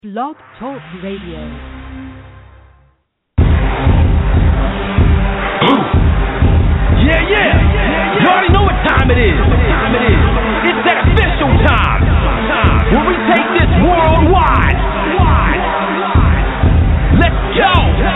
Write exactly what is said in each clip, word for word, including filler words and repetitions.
Blog Talk Radio. Yeah, yeah, you already know what time it is. What time it is. It's that official time, where we take this worldwide. Let's go.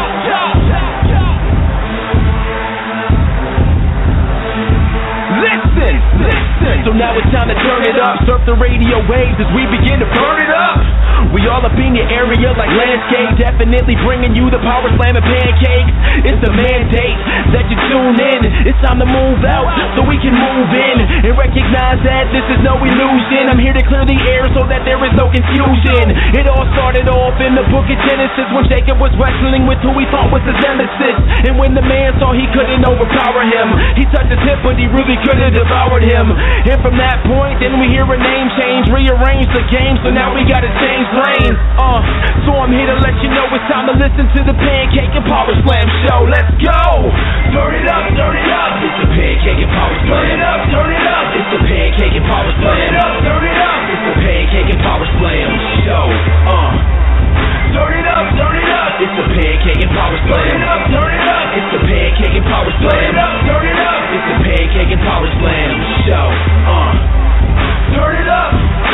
Listen, listen. So now it's time to turn it up. Surf the radio waves as we begin to burn it up. We all up in your area like landscape, definitely bringing you the power slam and pancakes. It's a mandate that you tune in. It's time to move out so we can move in and recognize that this is no illusion. I'm here to clear the air so that there is no confusion. It all started off in the book of Genesis when Jacob was wrestling with who he thought was his nemesis. And when the man saw he couldn't overpower him, he touched his hip but he really could have devoured him. And from that point then we hear a name change, rearrange the game, so now we gotta change lanes. Uh, so I'm here to let you know it's time to listen to the Pancake and Power Slam show. Let's go! Turn it up, turn it up. It's the Pancake and Power Slam. Turn it up, turn it up. It's the Pancake and Power Slam. Turn it up, turn it up. It's the Pancake and Power Slam show. Uh, turn it up, turn it up. It's the Pancake and Power Slam. Turn it up, turn it up. It's the Pancake and Power Slam. Turn it up, turn it up. It's the Pancake and Power Slam show. Uh, turn it up.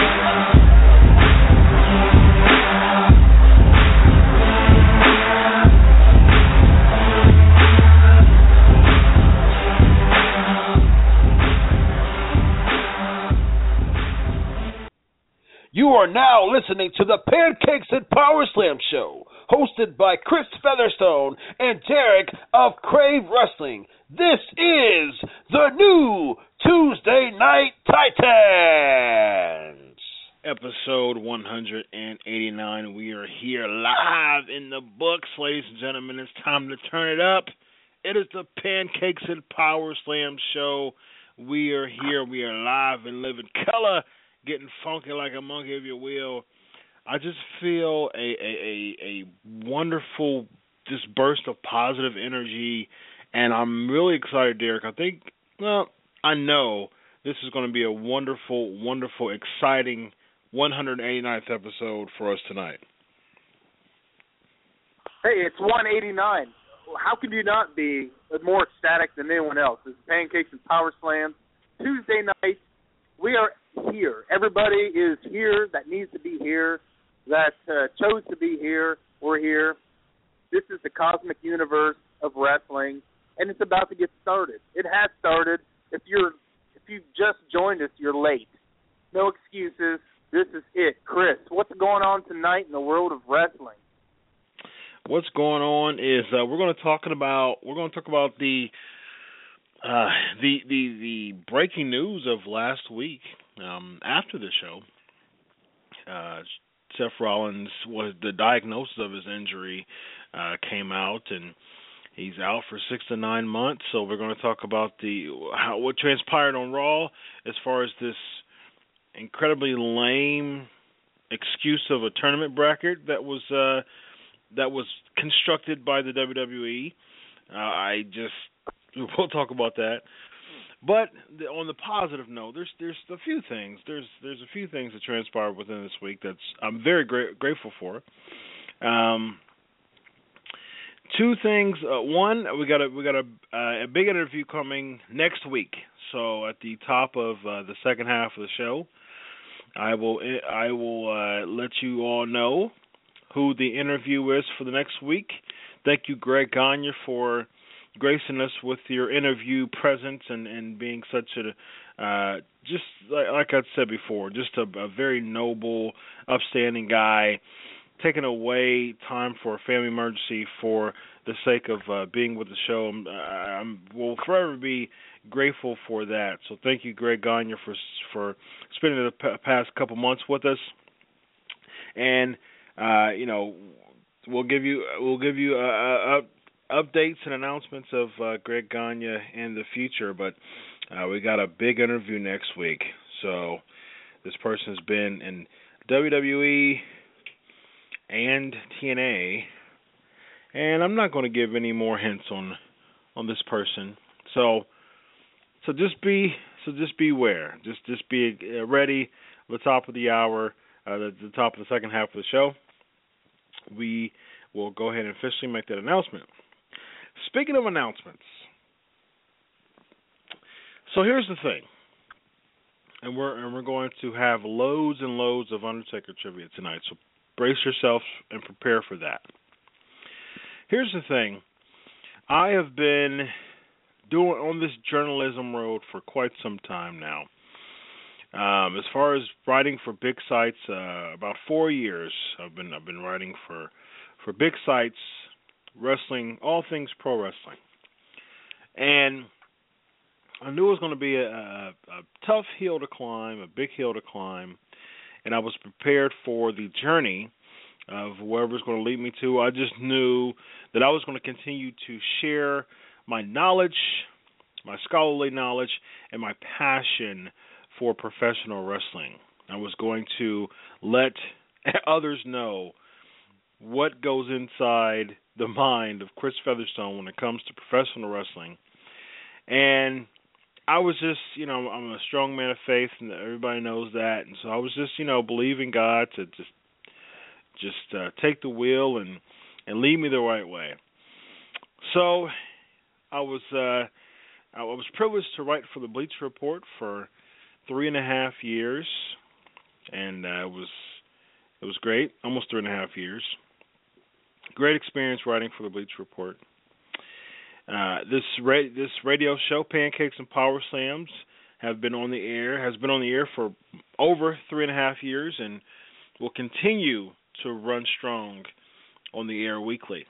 You are now listening to the Pancakes and Power Slam Show, hosted by Chris Featherstone and Derek of Crave Wrestling. This is the new Tuesday Night Titans. Episode one eighty-nine. We are here live in the books, ladies and gentlemen. It's time to turn it up. It is the Pancakes and Power Slam Show. We are here. We are live and living color. Getting funky like a monkey, if you will. I just feel a, a, a, a wonderful just burst of positive energy, and I'm really excited, Derek. I think, well, I know this is going to be a wonderful, wonderful, exciting one eighty-ninth episode for us tonight. Hey, it's one eighty-nine. How could you not be more ecstatic than anyone else? It's Pancakes and Power Slam, Tuesday night. We are here. Everybody is here that needs to be here, that uh, chose to be here. We're here. This is the cosmic universe of wrestling, and it's about to get started. It has started. If you're, if you've just joined us, you're late. No excuses. This is it. Chris, what's going on tonight in the world of wrestling? What's going on is uh, we're going to talking about we're going to talk about the. Uh, the, the the breaking news of last week, um, after the show, uh, Seth Rollins, was the diagnosis of his injury uh, came out, and he's out for six to nine months. So we're going to talk about the how what transpired on Raw as far as this incredibly lame excuse of a tournament bracket that was uh, that was constructed by the W W E. Uh, I just We'll talk about that, but the, on the positive note, there's there's a few things. There's there's a few things that transpired within this week that's I'm very gra- grateful for. Um, two things. Uh, one, we got a we got a, uh, a big interview coming next week. So at the top of uh, the second half of the show, I will I will uh, let you all know who the interview is for the next week. Thank you, Greg Gagne, for gracing us with your interview presence and, and being such a, uh, just like, like I said before, just a, a very noble, upstanding guy, taking away time for a family emergency for the sake of uh, being with the show. I'm, I'm will forever be grateful for that. So thank you, Greg Gagne, for for spending the p- past couple months with us. And uh, you know, we'll give you we'll give you a. a, a updates and announcements of uh, Greg Gagne in the future, but uh, we got a big interview next week. So this person's been in W W E and T N A, and I'm not going to give any more hints on on this person. So so just be so just beware. Just just be ready. At the top of the hour, uh, the, the top of the second half of the show. we will go ahead and officially make that announcement. Speaking of announcements, so here's the thing, and we're and we're going to have loads and loads of Undertaker trivia tonight. So brace yourself and prepare for that. Here's the thing, I have been doing on this journalism road for quite some time now. Um, as far as writing for big sites, uh, about four years I've been I've been writing for for big sites, wrestling, all things pro wrestling, and I knew it was going to be a, a, a tough hill to climb, a big hill to climb, and I was prepared for the journey of wherever it's going to lead me to. I just knew that I was going to continue to share my knowledge, my scholarly knowledge, and my passion for professional wrestling. I was going to let others know what goes inside the mind of Chris Featherstone when it comes to professional wrestling. And I was just, you know, I'm a strong man of faith, and everybody knows that. And so I was just, you know, believing God to just just uh, take the wheel and, and lead me the right way. So I was uh, I was privileged to write for the Bleacher Report for three and a half years, and uh, it was it was great, almost three and a half years. Great experience writing for the Bleacher Report. Uh, this ra- this radio show, Pancakes and Power Slams, have been on the air has been on the air for over three and a half years, and will continue to run strong on the air weekly.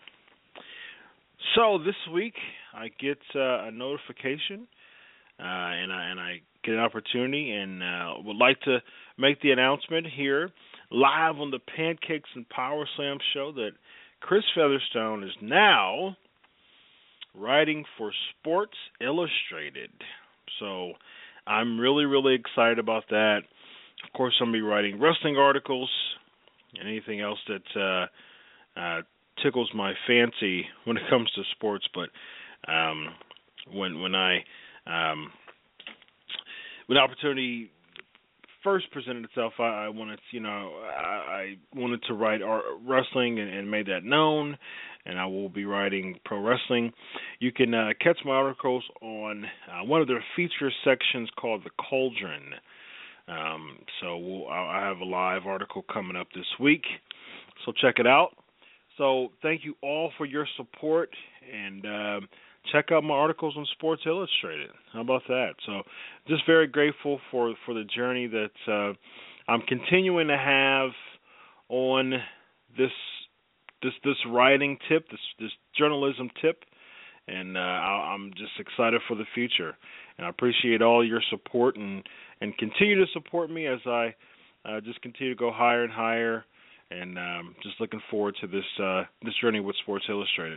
So this week I get uh, a notification, uh, and I and I get an opportunity, and uh, would like to make the announcement here live on the Pancakes and Power Slam show that Chris Featherstone is now writing for Sports Illustrated. So I'm really, really excited about that. Of course, I'm going to be writing wrestling articles and anything else that uh, uh, tickles my fancy when it comes to sports. But um, when when I um, when the opportunity first presented itself, I, I wanted, you know, I, I wanted to write art, wrestling and, and made that known. And I will be writing pro wrestling. You can uh, catch my articles on uh, one of their feature sections called The Cauldron. Um, so we'll, I have a live article coming up this week, so check it out. So thank you all for your support, and uh, check out my articles on Sports Illustrated. How about that? So just very grateful for, for the journey that uh, I'm continuing to have on this this this writing tip, this this journalism tip, and uh, I'm just excited for the future. And I appreciate all your support, and, and continue to support me as I uh, just continue to go higher and higher, and um, just looking forward to this uh, this journey with Sports Illustrated.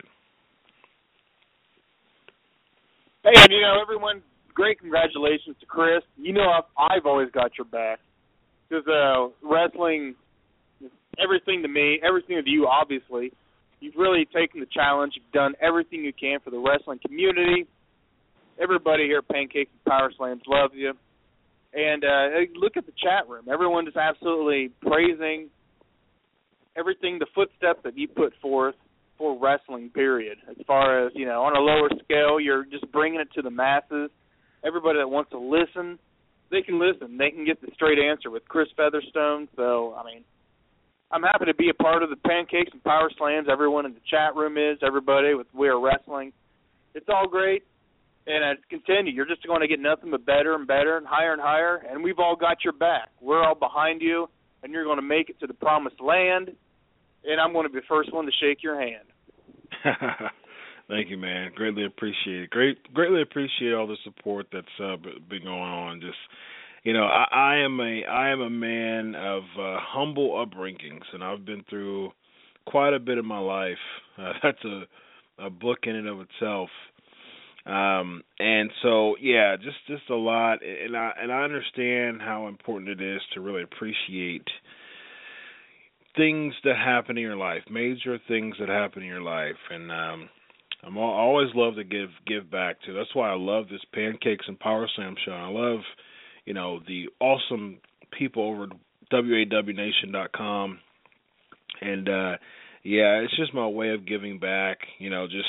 Hey, and you know, everyone, great congratulations to Chris. You know, I've, I've always got your back, because uh, wrestling, everything to me, everything to you, obviously. You've really taken the challenge. You've done everything you can for the wrestling community. Everybody here at Pancakes and Power Slams loves you. And uh, look at the chat room. Everyone is absolutely praising everything, the footsteps that you put forth for wrestling, period. As far as, you know, on a lower scale, you're just bringing it to the masses. Everybody that wants to listen, they can listen. They can get the straight answer with Chris Featherstone. So, I mean, I'm happy to be a part of the Pancakes and Power Slams. Everyone in the chat room is, everybody with We Are Wrestling. It's all great, and it's continue. You're just going to get nothing but better and better and higher and higher, and we've all got your back. We're all behind you, and you're going to make it to the promised land, and I'm going to be the first one to shake your hand. Thank you, man. Greatly appreciate it. Great, greatly appreciate all the support that's uh, been going on. Just, you know, I, I am a I am a man of uh, humble upbringings, and I've been through quite a bit of my life. Uh, that's a, a book in and of itself. Um, and so, yeah, just, just a lot. And I and I understand how important it is to really appreciate things that happen in your life, major things that happen in your life. And um, I'm all, I always love to give give back to. That's why I love this Pancakes and Power Slam show. I love, you know, the awesome people over at W A W nation dot com, and uh, yeah, it's just my way of giving back. You know, just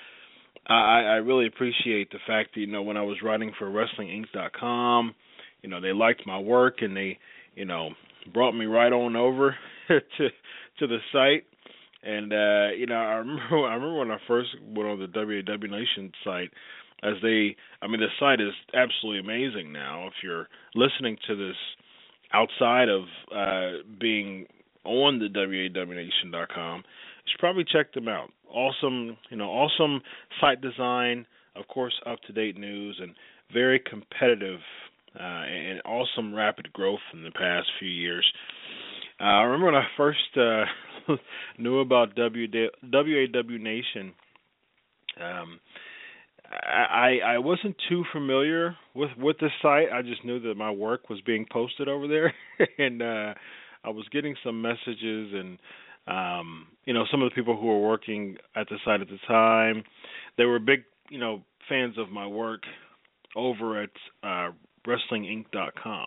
I, I really appreciate the fact that, you know, when I was writing for Wrestling Inc dot com, you know, they liked my work and they, you know, brought me right on over to to the site. And uh, you know, I remember I remember when I first went on the W A W Nation site, as they, I mean, the site is absolutely amazing now. If you're listening to this outside of uh, being on the W A W Nation dot com, you should probably check them out. Awesome, you know, awesome site design, of course, up-to-date news, and very competitive uh, and awesome rapid growth in the past few years. Uh, I remember when I first uh, knew about W A W Nation, um, I, I wasn't too familiar with, with the site. I just knew that my work was being posted over there, and uh, I was getting some messages, and um, you know, some of the people who were working at the site at the time, they were big, you know, fans of my work over at uh, Wrestling Inc dot com.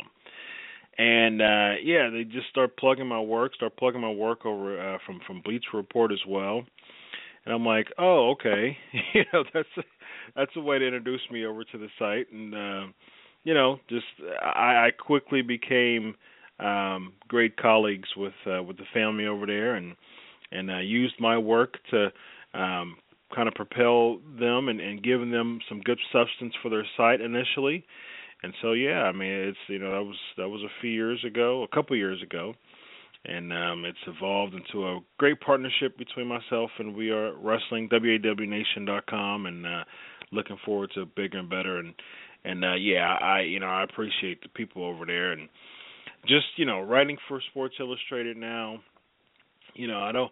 And uh, yeah, they just start plugging my work, start plugging my work over uh, from from Bleacher Report as well. And I'm like, oh, okay, you know, that's a, that's a way to introduce me over to the site. And uh, you know, just I, I quickly became um, great colleagues with uh, with the family over there, and and uh, used my work to um, kind of propel them and, and giving them some good substance for their site initially. And so, yeah, I mean, it's, you know, that was that was a few years ago, a couple years ago, and um, it's evolved into a great partnership between myself and We Are Wrestling, W A W Nation dot com, and uh, looking forward to bigger and better. And and uh, yeah, I you know I appreciate the people over there, and just, you know, writing for Sports Illustrated now. You know, I don't,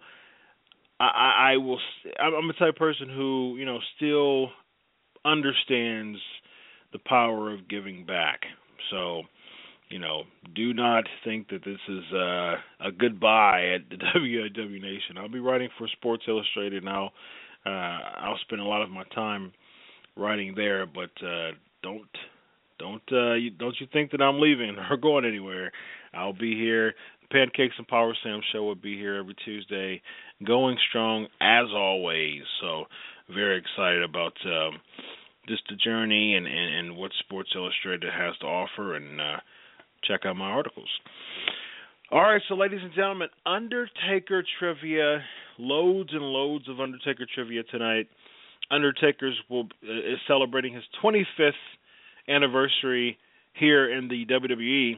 I I, I will, I'm the type of person who, you know, still understands the power of giving back. So, you know, do not think that this is uh, a goodbye at the W A W Nation. I'll be writing for Sports Illustrated, and I'll, uh, I'll spend a lot of my time writing there. But uh, don't, don't, uh, you, don't you think that I'm leaving or going anywhere? I'll be here. The Pancakes and Power Slam show will be here every Tuesday, going strong as always. So, very excited about Um, just the journey and, and, and what Sports Illustrated has to offer, and uh, check out my articles. All right, so ladies and gentlemen, Undertaker trivia, loads and loads of Undertaker trivia tonight. Undertaker's will is celebrating his twenty-fifth anniversary here in the W W E,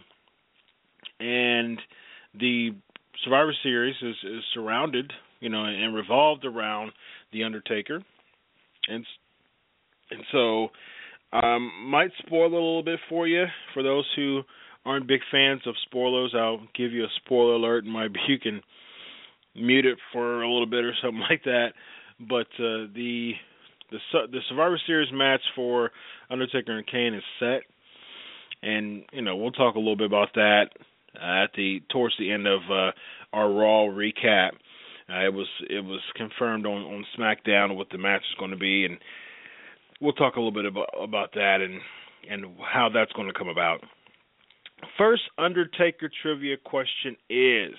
and the Survivor Series is, is surrounded, you know, and revolved around the Undertaker, and And so, um, might spoil a little bit for you. For those who aren't big fans of spoilers, I'll give you a spoiler alert, and maybe you can mute it for a little bit or something like that. But uh, the the the Survivor Series match for Undertaker and Kane is set, and you know we'll talk a little bit about that uh, at the towards the end of uh, our Raw recap. Uh, it was it was confirmed on, on SmackDown what the match is going to be, and we'll talk a little bit about, about that and and how that's going to come about. First Undertaker trivia question is,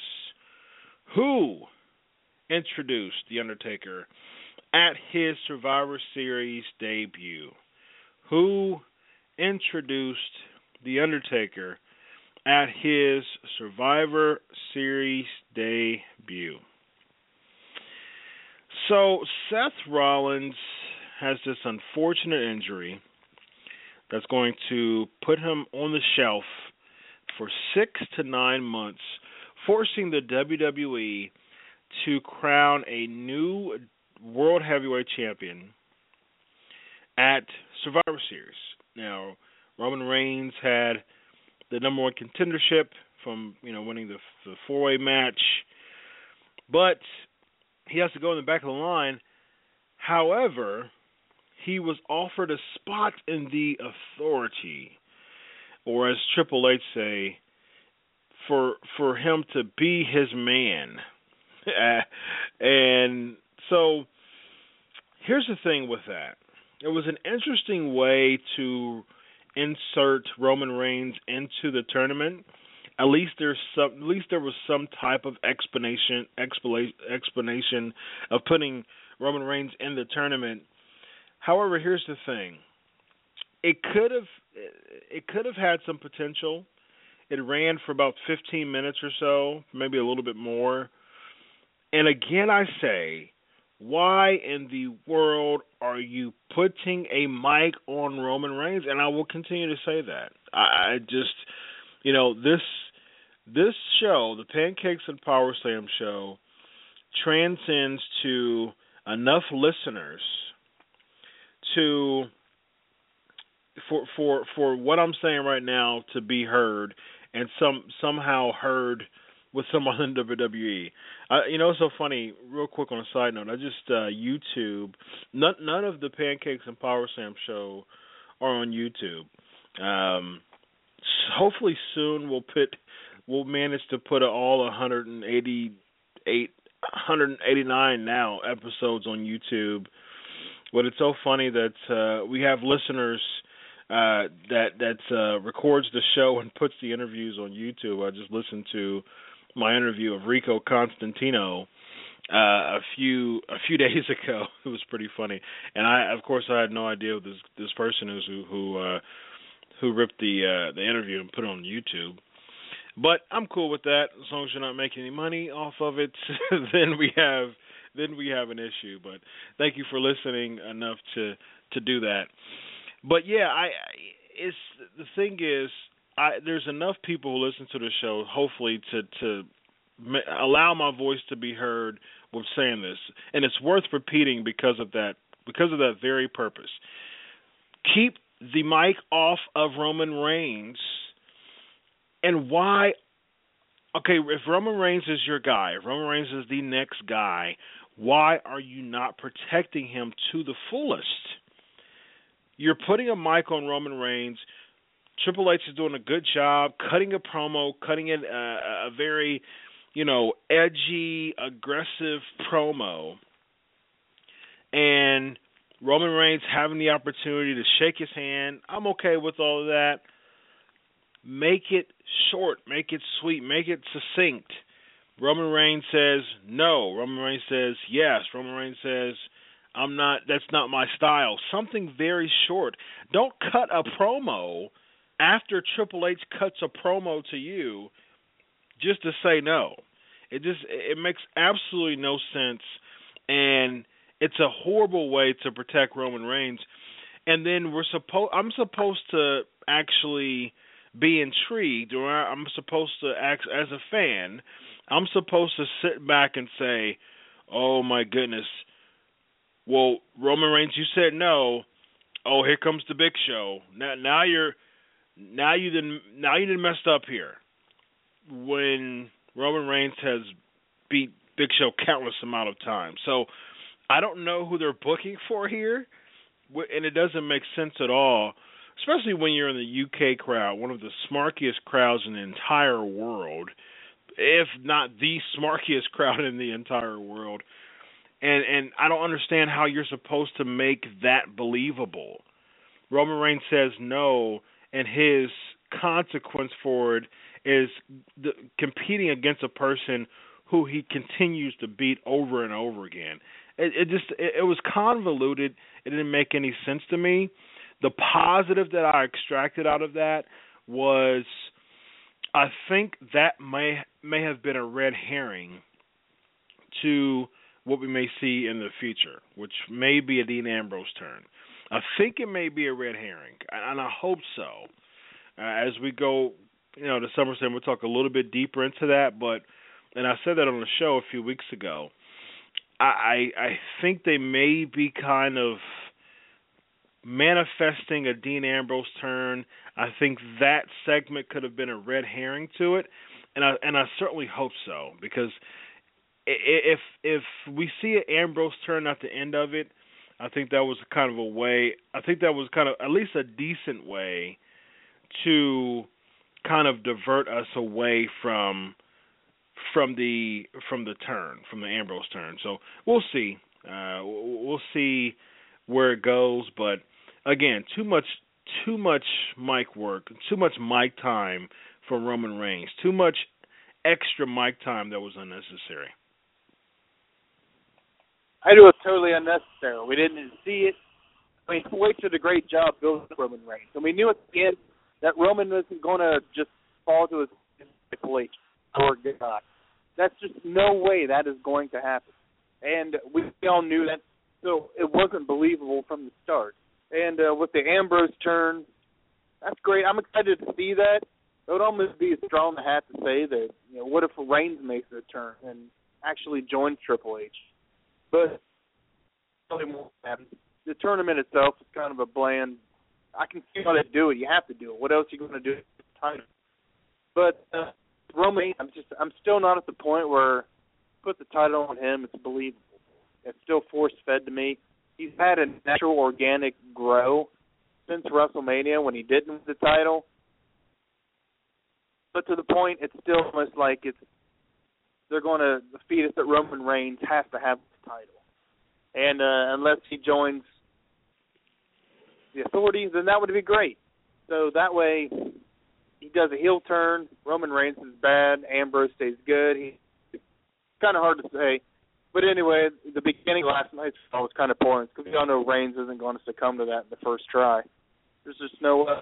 who introduced The Undertaker at his Survivor Series debut? Who introduced The Undertaker at his Survivor Series debut? So Seth Rollins has this unfortunate injury that's going to put him on the shelf for six to nine months, forcing the W W E to crown a new World Heavyweight Champion at Survivor Series. Now, Roman Reigns had the number one contendership from, you know, winning the, the four-way match, but he has to go in the back of the line. However, he was offered a spot in the Authority, or as Triple H say, for for him to be his man. And so here's the thing with that. It was an interesting way to insert Roman Reigns into the tournament, At least there's some. At least there was some type of explanation, explanation, explanation of putting Roman Reigns in the tournament. However, here's the thing: it could have, it could have had some potential. It ran for about fifteen minutes or so, maybe a little bit more. And again, I say, why in the world are you putting a mic on Roman Reigns? And I will continue to say that. I, I just, you know, this this show, the Pancakes and Power Slam show, transcends to enough listeners to for for for what I'm saying right now to be heard and some somehow heard with someone in W W E. Uh, you know, it's so funny, real quick on a side note, I just uh, YouTube, none, none of the Pancakes and Power Slam show are on YouTube. Um, hopefully soon we'll put, we'll manage to put all one hundred eighty-eight, one hundred eighty-nine now episodes on YouTube. But it's so funny that uh, we have listeners uh, that that uh, records the show and puts the interviews on YouTube. I just listened to my interview of Rico Constantino uh, a few a few days ago. It was pretty funny, and I, of course, I had no idea who this this person is who who uh, who ripped the uh, the interview and put it on YouTube. But I'm cool with that as long as you're not making any money off of it. then we have then we have an issue. But thank you for listening enough to to do that. But yeah, I it's the thing is. I, there's enough people who listen to the show, hopefully, to to ma- allow my voice to be heard with saying this, and it's worth repeating because of that, because of that very purpose. Keep the mic off of Roman Reigns, and why? Okay, if Roman Reigns is your guy, if Roman Reigns is the next guy, why are you not protecting him to the fullest? You're putting a mic on Roman Reigns. Triple H is doing a good job cutting a promo, cutting it uh, a very, you know, edgy, aggressive promo, and Roman Reigns having the opportunity to shake his hand. I'm okay with all of that. Make it short, make it sweet, make it succinct. Roman Reigns says no. Roman Reigns says yes. Roman Reigns says I'm not. That's not my style. Something very short. Don't cut a promo after Triple H cuts a promo to you just to say no. It just it makes absolutely no sense, and it's a horrible way to protect Roman Reigns. And then we're supposed I'm supposed to actually be intrigued, or I'm supposed to act as a fan. I'm supposed to sit back and say, "Oh my goodness, well, Roman Reigns, you said no. Oh, here comes the Big Show. Now, now you're." Now you didn't. Now you didn't messed up here. When Roman Reigns has beat Big Show countless amount of times, so I don't know who they're booking for here, and it doesn't make sense at all. Especially when you're in the U K crowd, one of the smarkiest crowds in the entire world, if not the smarkiest crowd in the entire world, and and I don't understand how you're supposed to make that believable. Roman Reigns says no. And his consequence for it is the, competing against a person who he continues to beat over and over again. It, it just it, it was convoluted. It didn't make any sense to me. The positive that I extracted out of that was I think that may may have been a red herring to what we may see in the future, which may be a Dean Ambrose turn. I think it may be a red herring, and I hope so. Uh, as we go, you know, to SummerSlam, we'll talk a little bit deeper into that. But, and I said that on the show a few weeks ago. I, I, I think they may be kind of manifesting a Dean Ambrose turn. I think that segment could have been a red herring to it, and I and I certainly hope so, because if if we see an Ambrose turn at the end of it, I think that was kind of a way, I think that was kind of at least a decent way to kind of divert us away from from the from the turn, from the Ambrose turn. So we'll see. Uh, we'll see where it goes. But again, too much too much mic work, too much mic time from Roman Reigns. Too much extra mic time that was unnecessary. I do it totally unnecessary. We didn't see it. I mean, Triple H did a great job building Roman Reigns. And we knew at the end that Roman wasn't going to just fall to his Triple H or God. That's just no way that is going to happen. And we all knew that, so it wasn't believable from the start. And uh, with the Ambrose turn, that's great. I'm excited to see that. It would almost be a straw in the hat to say that, you know, what if Reigns makes a turn and actually joins Triple H? But the tournament itself is kind of a bland. I can see how they do it. You have to do it. What else are you going to do? But uh, Roman, I'm just, I'm still not at the point where put the title on him. It's believable. It's still force fed to me. He's had a natural, organic grow since WrestleMania when he didn't win the title. But to the point, it's still almost like it's they're going to feed us that Roman Reigns has to have the title. And uh, unless he joins the authorities, then that would be great. So that way, he does a heel turn. Roman Reigns is bad. Ambrose stays good. He, it's kind of hard to say. But anyway, the beginning of last night's show was kind of boring because we all know Reigns isn't going to succumb to that in the first try. There's just no way.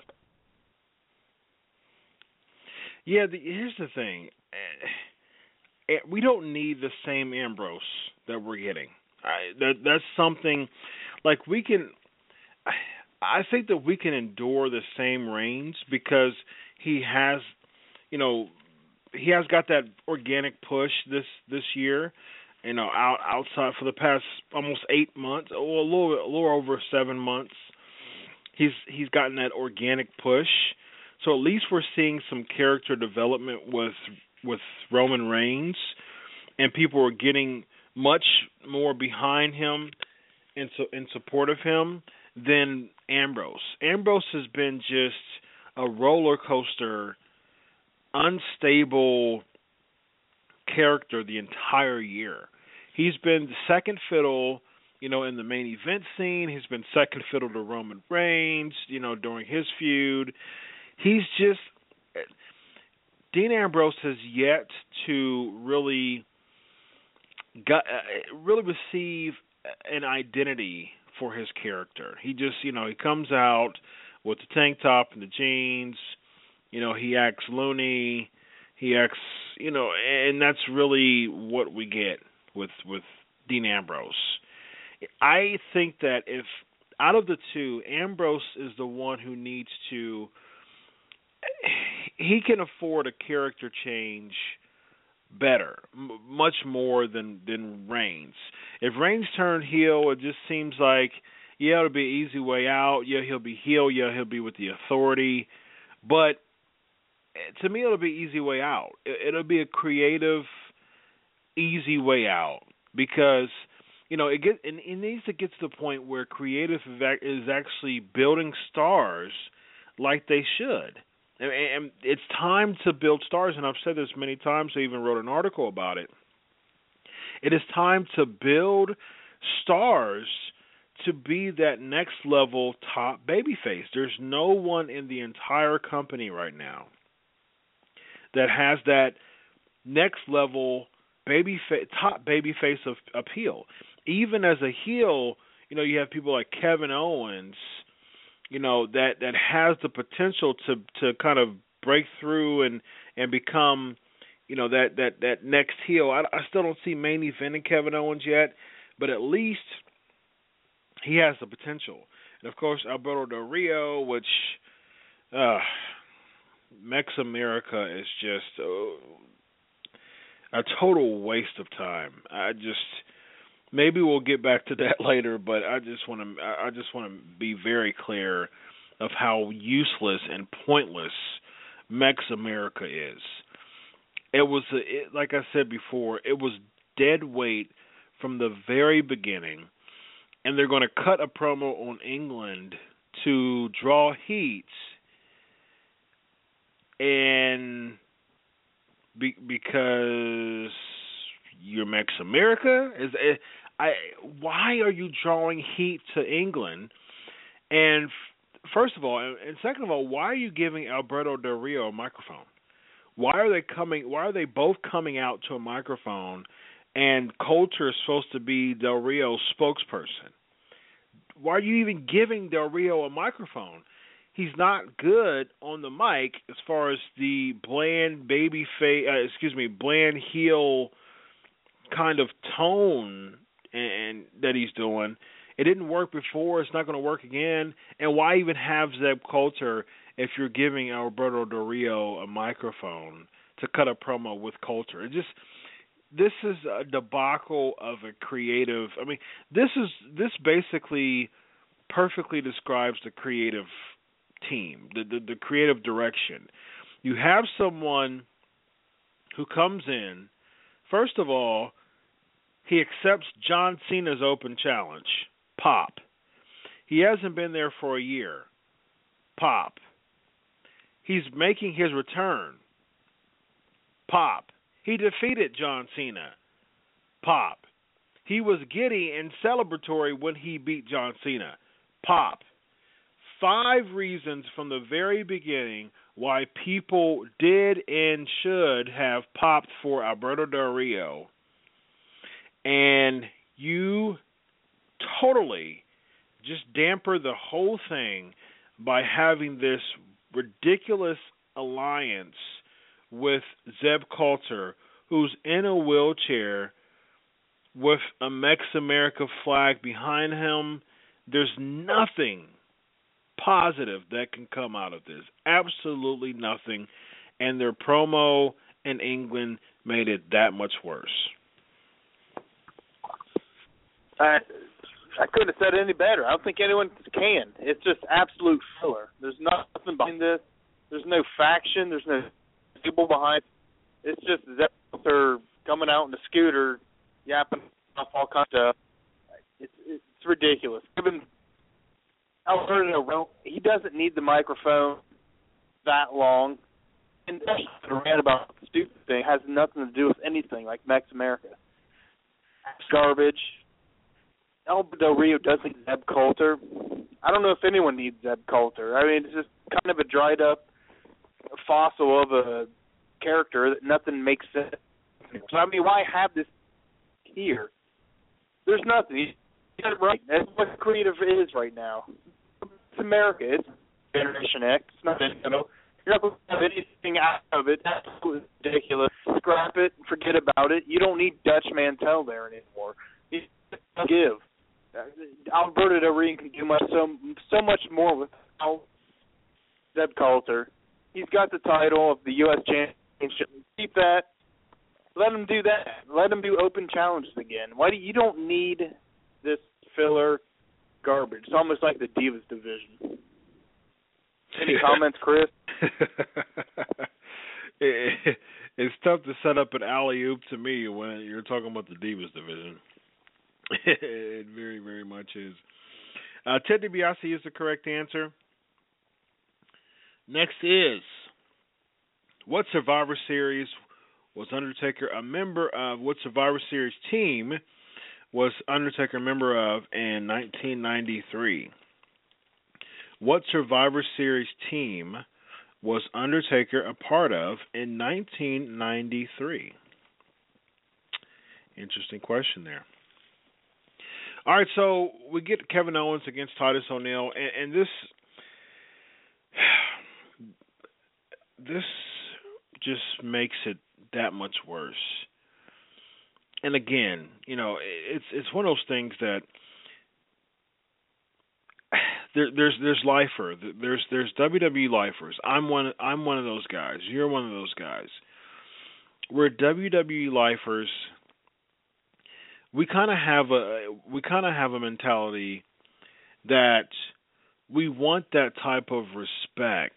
Yeah, the, here's the thing. We don't need the same Ambrose that we're getting. I, that that's something like we can. I think that we can endure the same Reigns because he has, you know, he has got that organic push this this year. You know, out outside for the past almost eight months, or a little a little over seven months. He's he's gotten that organic push. So at least we're seeing some character development with with Roman Reigns, and people are getting much more behind him and so in support of him than Ambrose. Ambrose has been just a roller coaster, unstable character the entire year. He's been the second fiddle, you know, in the main event scene. He's been second fiddle to Roman Reigns, you know, during his feud. He's just Dean Ambrose has yet to really got uh, really receive an identity for his character. He just, you know, he comes out with the tank top and the jeans. You know, he acts loony. He acts, you know, and that's really what we get with with Dean Ambrose. I think that if out of the two, Ambrose is the one who needs to. He can afford a character change better, m- much more than, than Reigns. If Reigns turned heel, it just seems like, yeah, it'll be an easy way out. Yeah, he'll be heel. Yeah, he'll be with the authority. But to me, it'll be easy way out. It, it'll be a creative, easy way out because, you know, it, get, it, it needs to get to the point where creative is actually building stars like they should. And it's time to build stars, and I've said this many times. I even wrote an article about it. It is time to build stars to be that next level top babyface. There's no one in the entire company right now that has that next level baby fa- top babyface of appeal. Even as a heel, you know, you have people like Kevin Owens, you know, that, that has the potential to, to kind of break through and, and become, you know, that, that, that next heel. I, I still don't see main eventing Kevin Owens yet, but at least he has the potential. And, of course, Alberto Del Rio, which uh, Mex America is just uh, a total waste of time. I just... Maybe we'll get back to that later, but I just want to I just want to be very clear of how useless and pointless Mex America is. It was, a, it, like I said before, it was dead weight from the very beginning, and they're going to cut a promo on England to draw heat, and be, because you're Mex America is. It, I, why are you drawing heat to England? And f- first of all, and second of all, why are you giving Alberto Del Rio a microphone? Why are they coming? Why are they both coming out to a microphone, and Coulter is supposed to be Del Rio's spokesperson? Why are you even giving Del Rio a microphone? He's not good on the mic as far as the bland baby face, uh, excuse me, bland heel kind of tone and, and that he's doing. It didn't work before. It's not going to work again. And why even have Zeb Coulter if you're giving Alberto Del Rio a microphone to cut a promo with Coulter? It just this is a debacle of a creative. I mean, this is this basically perfectly describes the creative team, the, the the creative direction. You have someone who comes in. First of all, he accepts John Cena's open challenge. Pop. He hasn't been there for a year. Pop. He's making his return. Pop. He defeated John Cena. Pop. He was giddy and celebratory when he beat John Cena. Pop. Five reasons from the very beginning why people did and should have popped for Alberto Del Rio. And you totally just damper the whole thing by having this ridiculous alliance with Zeb Coulter, who's in a wheelchair with a Mex America flag behind him. There's nothing positive that can come out of this. Absolutely nothing. And their promo in England made it that much worse. I, I couldn't have said it any better. I don't think anyone can. It's just absolute filler. There's nothing behind this. There's no faction. There's no people behind it. It's just Zephyr coming out in a scooter, yapping off all kinds of stuff. It's, it's ridiculous. Given Alberto, he doesn't need the microphone that long. And the rant about the stupid thing has nothing to do with anything like Mex America. It's garbage. Alberto Del Rio doesn't need Zeb Coulter. I don't know if anyone needs Zeb Coulter. I mean, it's just kind of a dried up fossil of a character that nothing makes sense. So, I mean, why have this here? There's nothing. You got it right. That's what creative is right now. It's America. It's Generation X. It's not, you know, you're not going to have anything out of it. That's ridiculous. Scrap it. Forget about it. You don't need Dutch Mantel there anymore. You give. Alberto Del Rio can do much, so so much more without Zeb Coulter. He's got the title of the U S Championship. Keep that. Let him do that. Let him do open challenges again. Why do you don't need this filler garbage? It's almost like the Divas division. Any comments, Chris? it, it's tough to set up an alley-oop to me when you're talking about the Divas division. It very, very much is. Uh, Ted DiBiase is the correct answer. Next is, what Survivor Series was Undertaker a member of? What Survivor Series team was Undertaker a member of in nineteen ninety-three? What Survivor Series team was Undertaker a part of in nineteen ninety-three? Interesting question there. All right, so we get Kevin Owens against Titus O'Neil, and, and this this just makes it that much worse. And again, you know, it's it's one of those things that there, there's there's lifer, there's there's W W E lifers. I'm one I'm one of those guys. You're one of those guys. We're W W E lifers. We kind of have a we kind of have a mentality that we want that type of respect.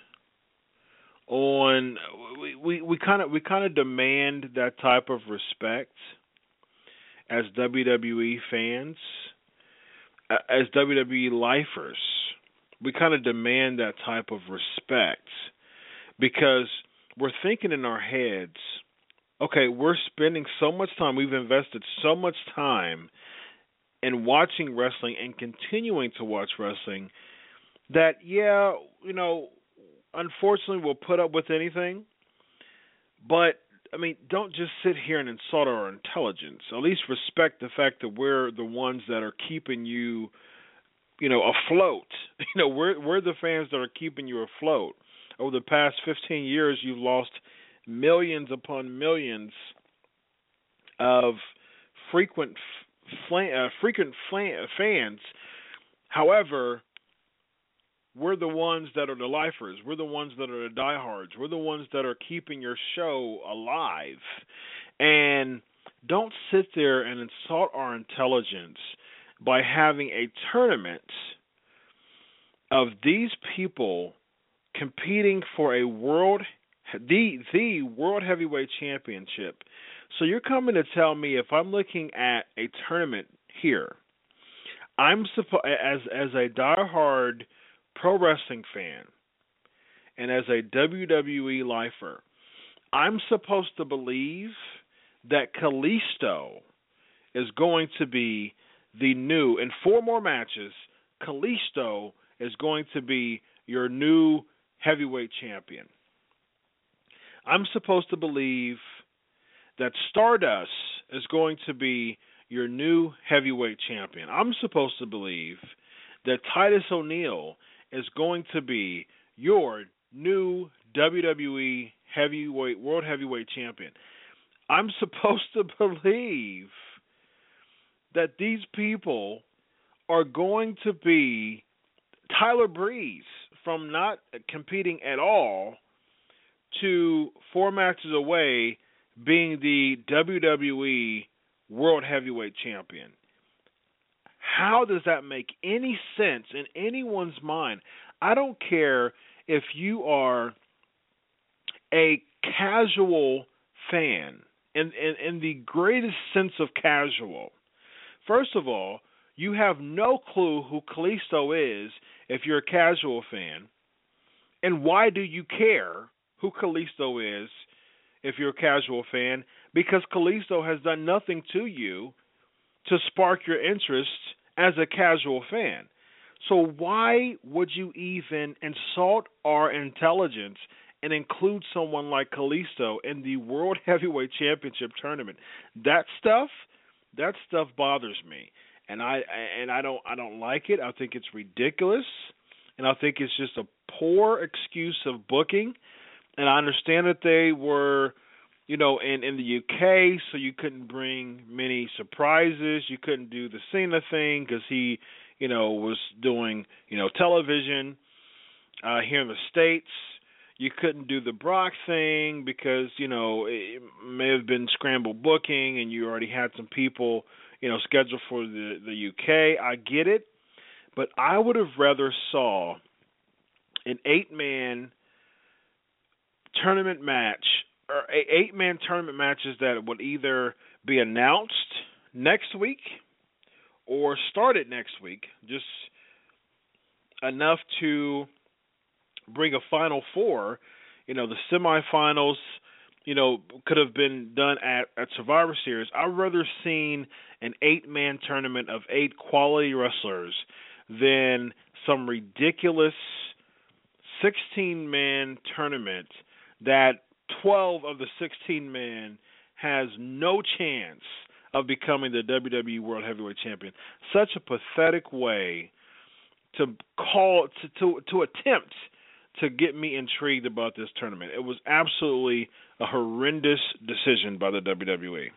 On we we we kind of we kind of demand that type of respect as W W E fans, as W W E lifers. We kind of demand that type of respect because we're thinking in our heads, okay, we're spending so much time, we've invested so much time in watching wrestling and continuing to watch wrestling that, yeah, you know, unfortunately we'll put up with anything, But, I mean, don't just sit here and insult our intelligence. At least respect the fact that we're the ones that are keeping you, you know, afloat. You know, we're, we're the fans that are keeping you afloat. Over the past fifteen years, you've lost millions upon millions of frequent fl- uh, frequent fl- fans. However, we're the ones that are the lifers. We're the ones that are the diehards. We're the ones that are keeping your show alive. And don't sit there and insult our intelligence by having a tournament of these people competing for a world, the the world heavyweight championship. So you're coming to tell me if I'm looking at a tournament here, I'm supposed as as a diehard pro wrestling fan and as a W W E lifer, I'm supposed to believe that Kalisto is going to be the new, in four more matches, Kalisto is going to be your new heavyweight champion. I'm supposed to believe that Stardust is going to be your new heavyweight champion. I'm supposed to believe that Titus O'Neil is going to be your new W W E heavyweight world heavyweight champion. I'm supposed to believe that these people are going to be Tyler Breeze from not competing at all to four matches away being the W W E world heavyweight champion. How does that make any sense in anyone's mind? I don't care if you are a casual fan, in, in, in the greatest sense of casual. First of all, you have no clue who Kalisto is if you're a casual fan. And why do you care who Kalisto is if you're a casual fan? Because Kalisto has done nothing to you to spark your interest as a casual fan. So why would you even insult our intelligence and include someone like Kalisto in the World Heavyweight Championship tournament? That stuff, that stuff bothers me, and I and I don't I don't like it. I think it's ridiculous, and I think it's just a poor excuse of booking. And I understand that they were, you know, in, in the U K, so you couldn't bring many surprises. You couldn't do the Cena thing because he, you know, was doing, you know, television. Uh, here in the States, you couldn't do the Brock thing because, you know, it may have been scrambled booking and you already had some people, you know, scheduled for the, the U K. I get it, but I would have rather saw an eight-man tournament match, or eight-man tournament matches that would either be announced next week or started next week, just enough to bring a Final Four. You know, the semifinals, you know, could have been done at, at Survivor Series. I'd rather seen an eight-man tournament of eight quality wrestlers than some ridiculous sixteen-man tournament that twelve of the sixteen men has no chance of becoming the W W E World Heavyweight Champion. Such a pathetic way to call to to, to attempt to get me intrigued about this tournament. It was absolutely a horrendous decision by the W W E.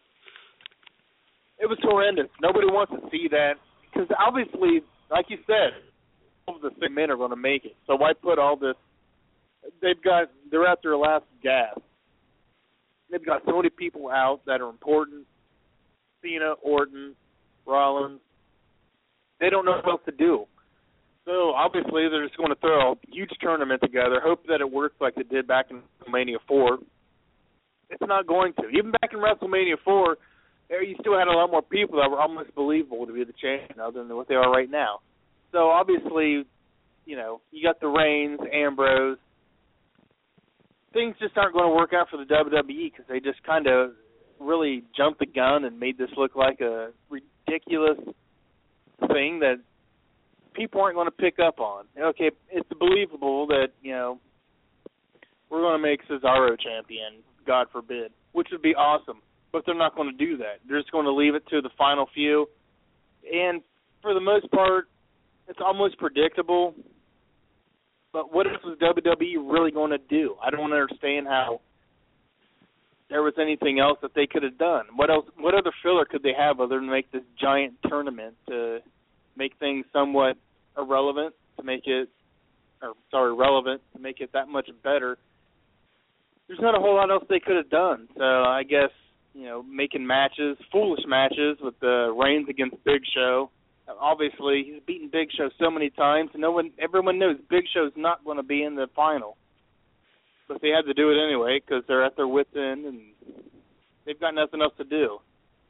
It was horrendous. Nobody wants to see that because obviously, like you said, all of the six men are going to make it. So why put all this? They've got they're at their last gasp. They've got so many people out that are important. Cena, Orton, Rollins. They don't know what else to do. So obviously they're just going to throw a huge tournament together, hope that it works like it did back in WrestleMania four. It's not going to. Even back in WrestleMania four, there you still had a lot more people that were almost believable to be the champion other than what they are right now. So obviously, you know, you got the Reigns, Ambrose. Things just aren't going to work out for the W W E because they just kind of really jumped the gun and made this look like a ridiculous thing that people aren't going to pick up on. Okay, it's believable that, you know, we're going to make Cesaro champion, God forbid, which would be awesome. But they're not going to do that. They're just going to leave it to the final few. And for the most part, it's almost predictable. But what else is W W E really going to do? I don't understand how there was anything else that they could have done. What else? What other filler could they have other than make this giant tournament to make things somewhat irrelevant, to make it, or sorry, relevant, to make it that much better? There's not a whole lot else they could have done. So I guess, you know, making matches, foolish matches with the Reigns against Big Show. Obviously, he's beaten Big Show so many times, and no one, everyone knows Big Show's not going to be in the final. But they had to do it anyway because they're at their wits' end and they've got nothing else to do.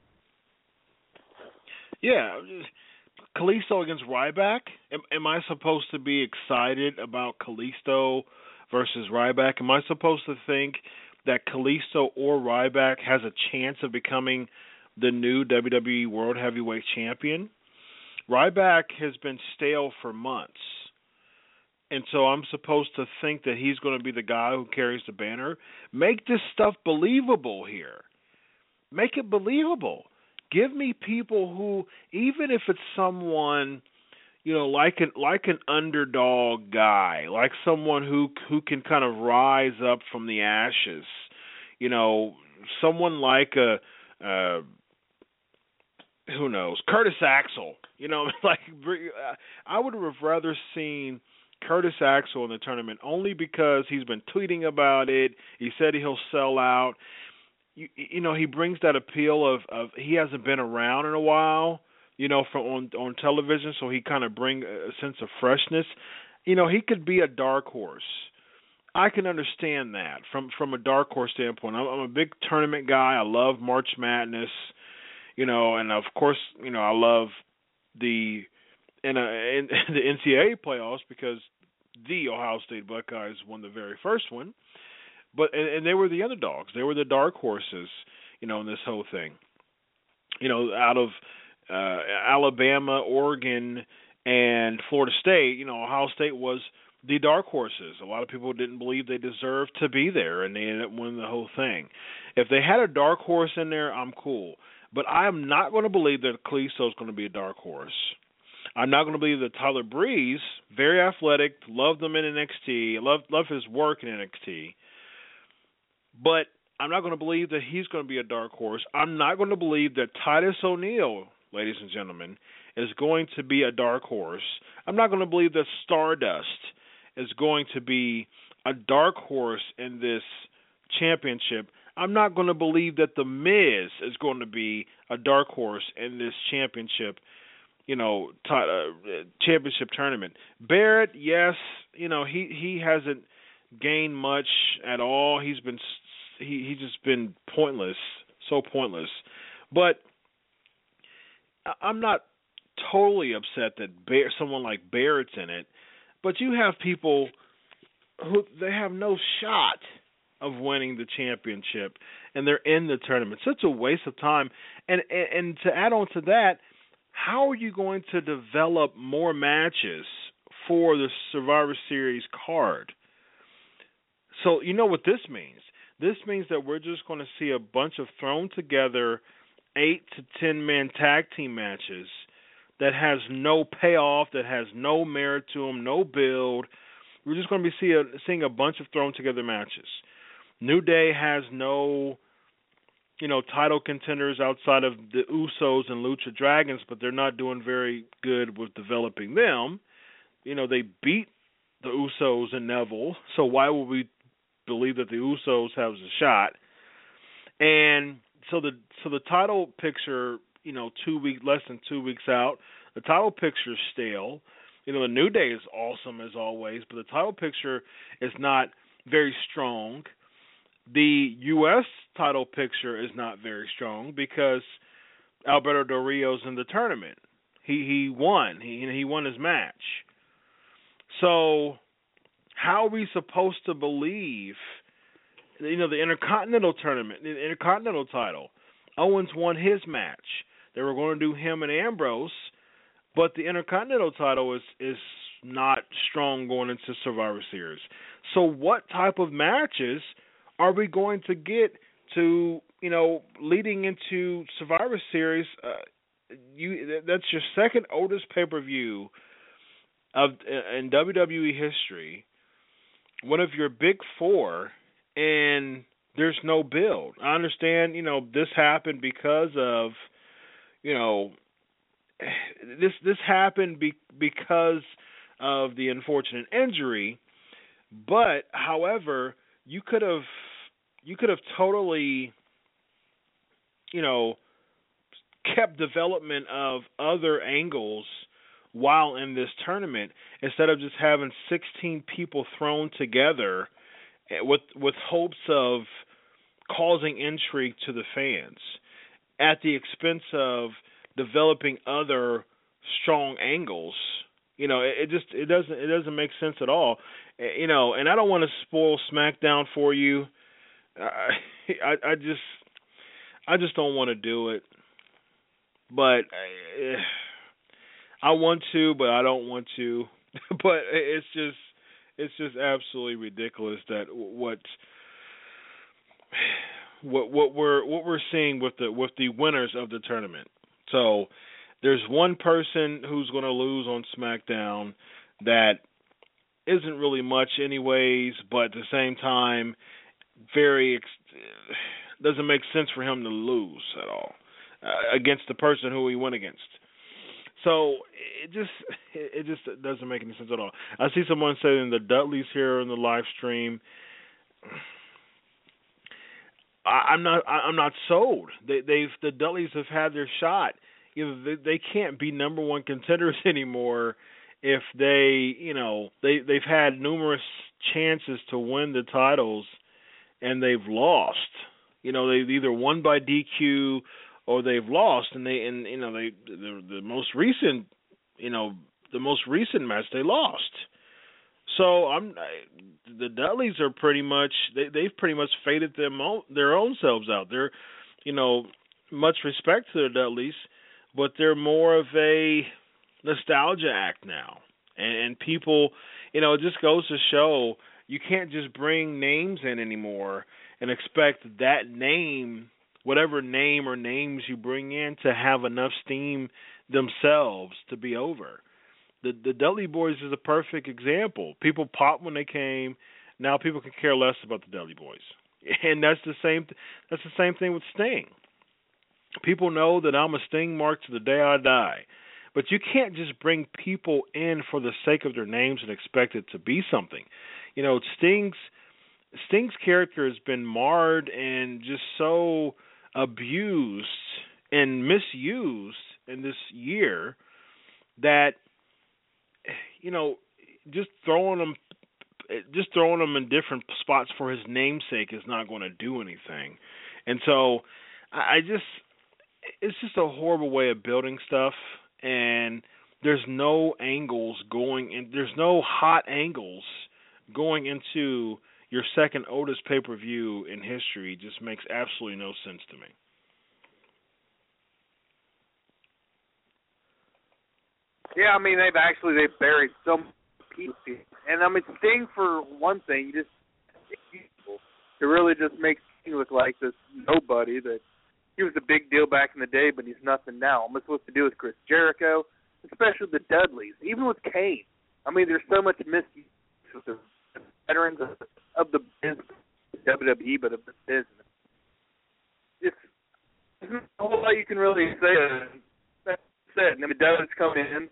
Yeah, Kalisto against Ryback. Am, am I supposed to be excited about Kalisto versus Ryback? Am I supposed to think that Kalisto or Ryback has a chance of becoming the new W W E World Heavyweight Champion? Ryback has been stale for months, and so I'm supposed to think that he's going to be the guy who carries the banner. Make this stuff believable here. Make it believable. Give me people who, even if it's someone, you know, like an like an underdog guy, like someone who who can kind of rise up from the ashes, you know, someone like a. Uh, Who knows? Curtis Axel. You know, like I would have rather seen Curtis Axel in the tournament only because he's been tweeting about it. He said he'll sell out. You, you know, he brings that appeal of, of he hasn't been around in a while, you know, from on, on television, so he kind of bring a sense of freshness. You know, he could be a dark horse. I can understand that from, from a dark horse standpoint. I'm, I'm a big tournament guy. I love March Madness. You know, and of course, you know, I love the in, a, in the N C double A playoffs because the Ohio State Buckeyes won the very first one. But and, and they were the underdogs. They were the dark horses, you know, in this whole thing. You know, out of uh, Alabama, Oregon, and Florida State, you know, Ohio State was the dark horses. A lot of people didn't believe they deserved to be there, and they ended up winning the whole thing. If they had a dark horse in there, I'm cool. But I am not going to believe that Kalisto is going to be a dark horse. I'm not going to believe that Tyler Breeze, very athletic, loved him in N X T, love love his work in N X T. But I'm not going to believe that he's going to be a dark horse. I'm not going to believe that Titus O'Neil, ladies and gentlemen, is going to be a dark horse. I'm not going to believe that Stardust is going to be a dark horse in this championship. I'm not going to believe that The Miz is going to be a dark horse in this championship, you know, t- uh, championship tournament. Barrett, yes, you know, he, he hasn't gained much at all. He's been he he's just been pointless, so pointless. But I'm not totally upset that Bar- someone like Barrett's in it. But you have people who they have no shot of winning the championship, and they're in the tournament. Such a waste of time. And, and and to add on to that, how are you going to develop more matches for the Survivor Series card? So you know what this means. This means that we're just going to see a bunch of thrown together eight to ten man tag team matches that has no payoff, that has no merit to them, no build. We're just going to be see a, seeing a bunch of thrown together matches. New Day has no, you know, title contenders outside of the Usos and Lucha Dragons, but they're not doing very good with developing them. You know, they beat the Usos and Neville, so why would we believe that the Usos have a shot? And so the so the title picture, you know, two week less than two weeks out, the title picture is stale. You know, the New Day is awesome as always, but the title picture is not very strong. The U S title picture is not very strong because Alberto Del Rio's in the tournament. He he won. He he won his match. So how are we supposed to believe, you know, the Intercontinental tournament, the Intercontinental title? Owens won his match. They were going to do him and Ambrose, but the Intercontinental title is is not strong going into Survivor Series. So what type of matches are we going to get to, you know, leading into Survivor Series? Uh, you that's your second oldest pay-per-view of in W W E history, one of your big four, and there's no build. I understand, you know, this happened because of, you know, this this happened be, because of the unfortunate injury, but however, you could have you could have totally, you know, kept development of other angles while in this tournament instead of just having sixteen people thrown together with with hopes of causing intrigue to the fans at the expense of developing other strong angles. You know, it, it just it doesn't it doesn't make sense at all. You know, and I don't want to spoil SmackDown for you. I I, I just I just don't want to do it. But I, I want to, but I don't want to. But it's just it's just absolutely ridiculous that what what what we're what we're seeing with the with the winners of the tournament. So there's one person who's going to lose on SmackDown that isn't really much anyways, but at the same time, very ex- doesn't make sense for him to lose at all uh, against the person who he went against. So it just it just doesn't make any sense at all. I see someone saying the Dudleys here in the live stream. I, I'm not I'm not sold. They, they've the Dudleys have had their shot. You know, they, they can't be number one contenders anymore if they you know they they've had numerous chances to win the titles and they've lost. You know, they've either won by D Q or they've lost, and they and you know they the, the most recent you know the most recent match they lost. So I'm I, the Dudleys are pretty much they they've pretty much faded them own, their own selves out. They're you know much respect to the Dudleys, but they're more of a nostalgia act now, and, and people you know it just goes to show you can't just bring names in anymore and expect that name, whatever name or names you bring in, to have enough steam themselves to be over. The the Dudley Boys is a perfect example. People popped when they came. Now people can care less about the Dudley Boys, and that's the same. That's the same thing with Sting. People know that I'm a Sting mark to the day I die, but you can't just bring people in for the sake of their names and expect it to be something. You know, Sting's Sting's character has been marred and just so abused and misused in this year that, you know, just throwing him, just throwing him in different spots for his namesake is not going to do anything. And so, I just, it's just a horrible way of building stuff, and there's no angles going in. There's no hot angles going into your second oldest pay-per-view in history. Just makes absolutely no sense to me. Yeah, I mean, they've actually, they've buried so many people. And, I mean, Sting, for one thing, you just, it really just makes Sting look like this nobody that he was a big deal back in the day, but he's nothing now. Almost what to do with Chris Jericho, especially the Dudleys, even with Kane. I mean, there's so much misuse with the veterans of, of the business, W W E, but of the business. It's, there's not a whole lot you can really say. That said, and the Dudleys come in.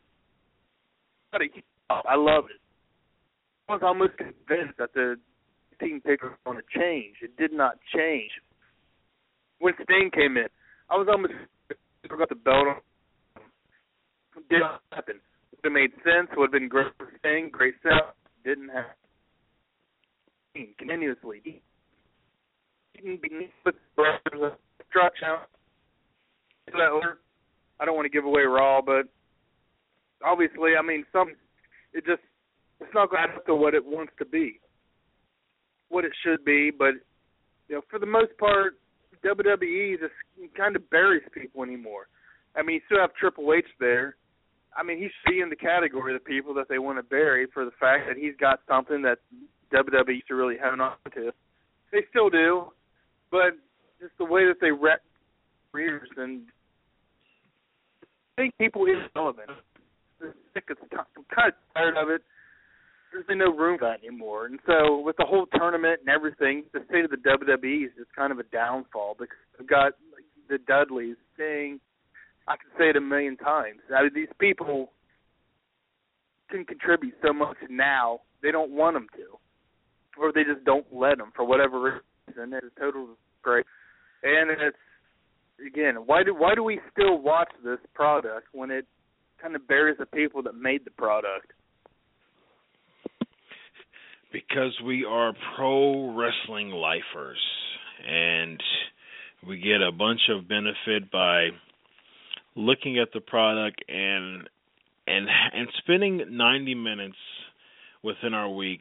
I love it. I was almost convinced that the team picker was going to change. It did not change. When Sting came in, I was almost forgot the belt on. It did not happen. It would have made sense. Would have been great for Sting. Great sell. Didn't happen. Continuously. He didn't be with destruction. I don't want to give away Raw, but obviously, I mean, some it just it's not going to add up to what it wants to be, what it should be. But you know, for the most part, W W E just kind of buries people anymore. I mean, you still have Triple H there. I mean, he should be in the category of the people that they want to bury for the fact that he's got something that W W E used to really hone on to. They still do, but just the way that they rep careers, and I think people is relevant. I'm sick of the- I'm kind of tired of it. There's been no room for that anymore. And so with the whole tournament and everything, the state of the W W E is just kind of a downfall because they've got like, the Dudleys saying, I can say it a million times. I mean, these people can contribute so much now, they don't want them to. Or they just don't let them for whatever reason. It's totally great. And it's, again, why do why do we still watch this product when it kind of buries the people that made the product? Because we are pro wrestling lifers, and we get a bunch of benefit by looking at the product and and and spending ninety minutes within our week.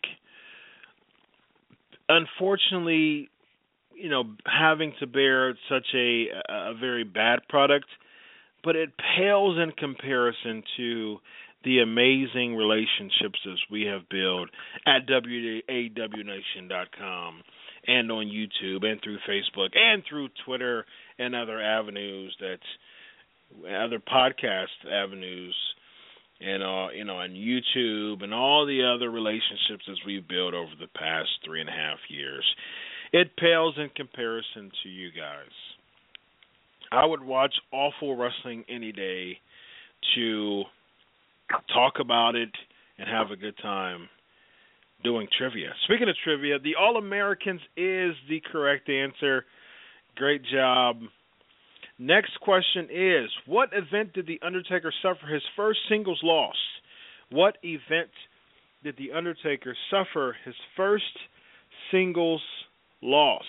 Unfortunately, you know, having to bear such a a very bad product, but it pales in comparison to the amazing relationships as we have built at W A W Nation dot com and on YouTube and through Facebook and through Twitter and other avenues that other podcast avenues and uh you know and YouTube and all the other relationships as we've built over the past three and a half years. It pales in comparison to you guys. I would watch awful wrestling any day to talk about it and have a good time doing trivia. Speaking of trivia, the All-Americans is the correct answer. Great job. Next question is, what event did The Undertaker suffer his first singles loss? What event did The Undertaker suffer his first singles loss?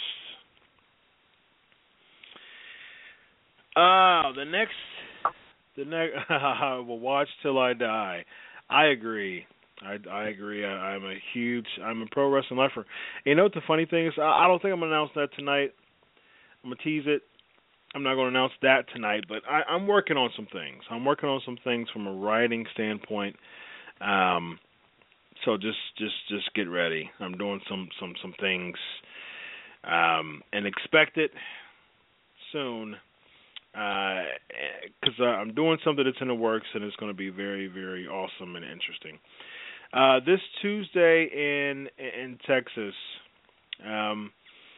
Ah, uh, the next The next, I will watch till I die. I agree. I, I agree. I, I'm a huge, I'm a pro wrestling lifer. You know what the funny thing is? I, I don't think I'm going to announce that tonight. I'm going to tease it. I'm not going to announce that tonight, but I, I'm working on some things. I'm working on some things from a writing standpoint. Um, so just, just, just get ready. I'm doing some, some, some things, um, and expect it soon. Because uh, uh, I'm doing something that's in the works, and it's going to be very, very awesome and interesting. Uh, this Tuesday in in Texas, um,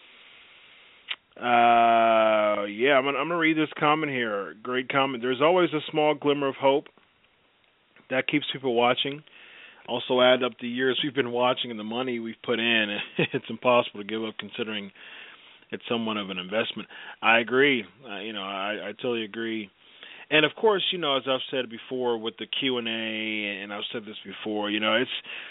uh, yeah, I'm gonna, I'm gonna read this comment here. Great comment. There's always a small glimmer of hope that keeps people watching. Also, add up the years we've been watching and the money we've put in. It's impossible to give up, considering it's somewhat of an investment. I agree. Uh, you know, I, I totally agree. And of course, you know, as I've said before with the Q and A, and I've said this before, you know, it's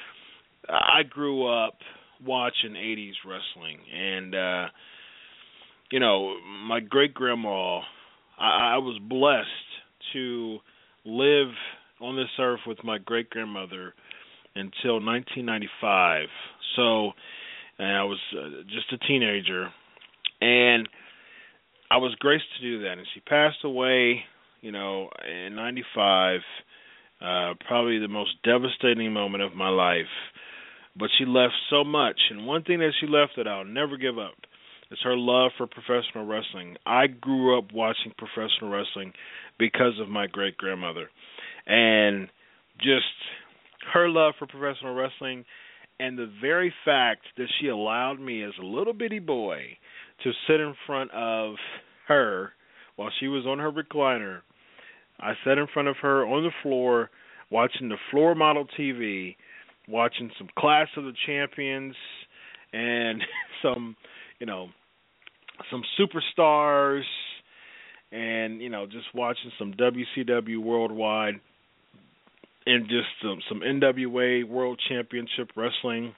I grew up watching eighties wrestling, and uh, you know, my great grandma, I, I was blessed to live on this earth with my great grandmother until nineteen ninety-five. So, and I was uh, just a teenager. And I was graced to do that. And she passed away, you know, in ninety-five, uh, probably the most devastating moment of my life. But she left so much. And one thing that she left that I'll never give up is her love for professional wrestling. I grew up watching professional wrestling because of my great-grandmother. And just her love for professional wrestling and the very fact that she allowed me as a little bitty boy to sit in front of her while she was on her recliner. I sat in front of her on the floor watching the floor model T V, watching some Clash of the Champions and some, you know, some superstars and, you know, just watching some W C W Worldwide and just some, some N W A World Championship Wrestling.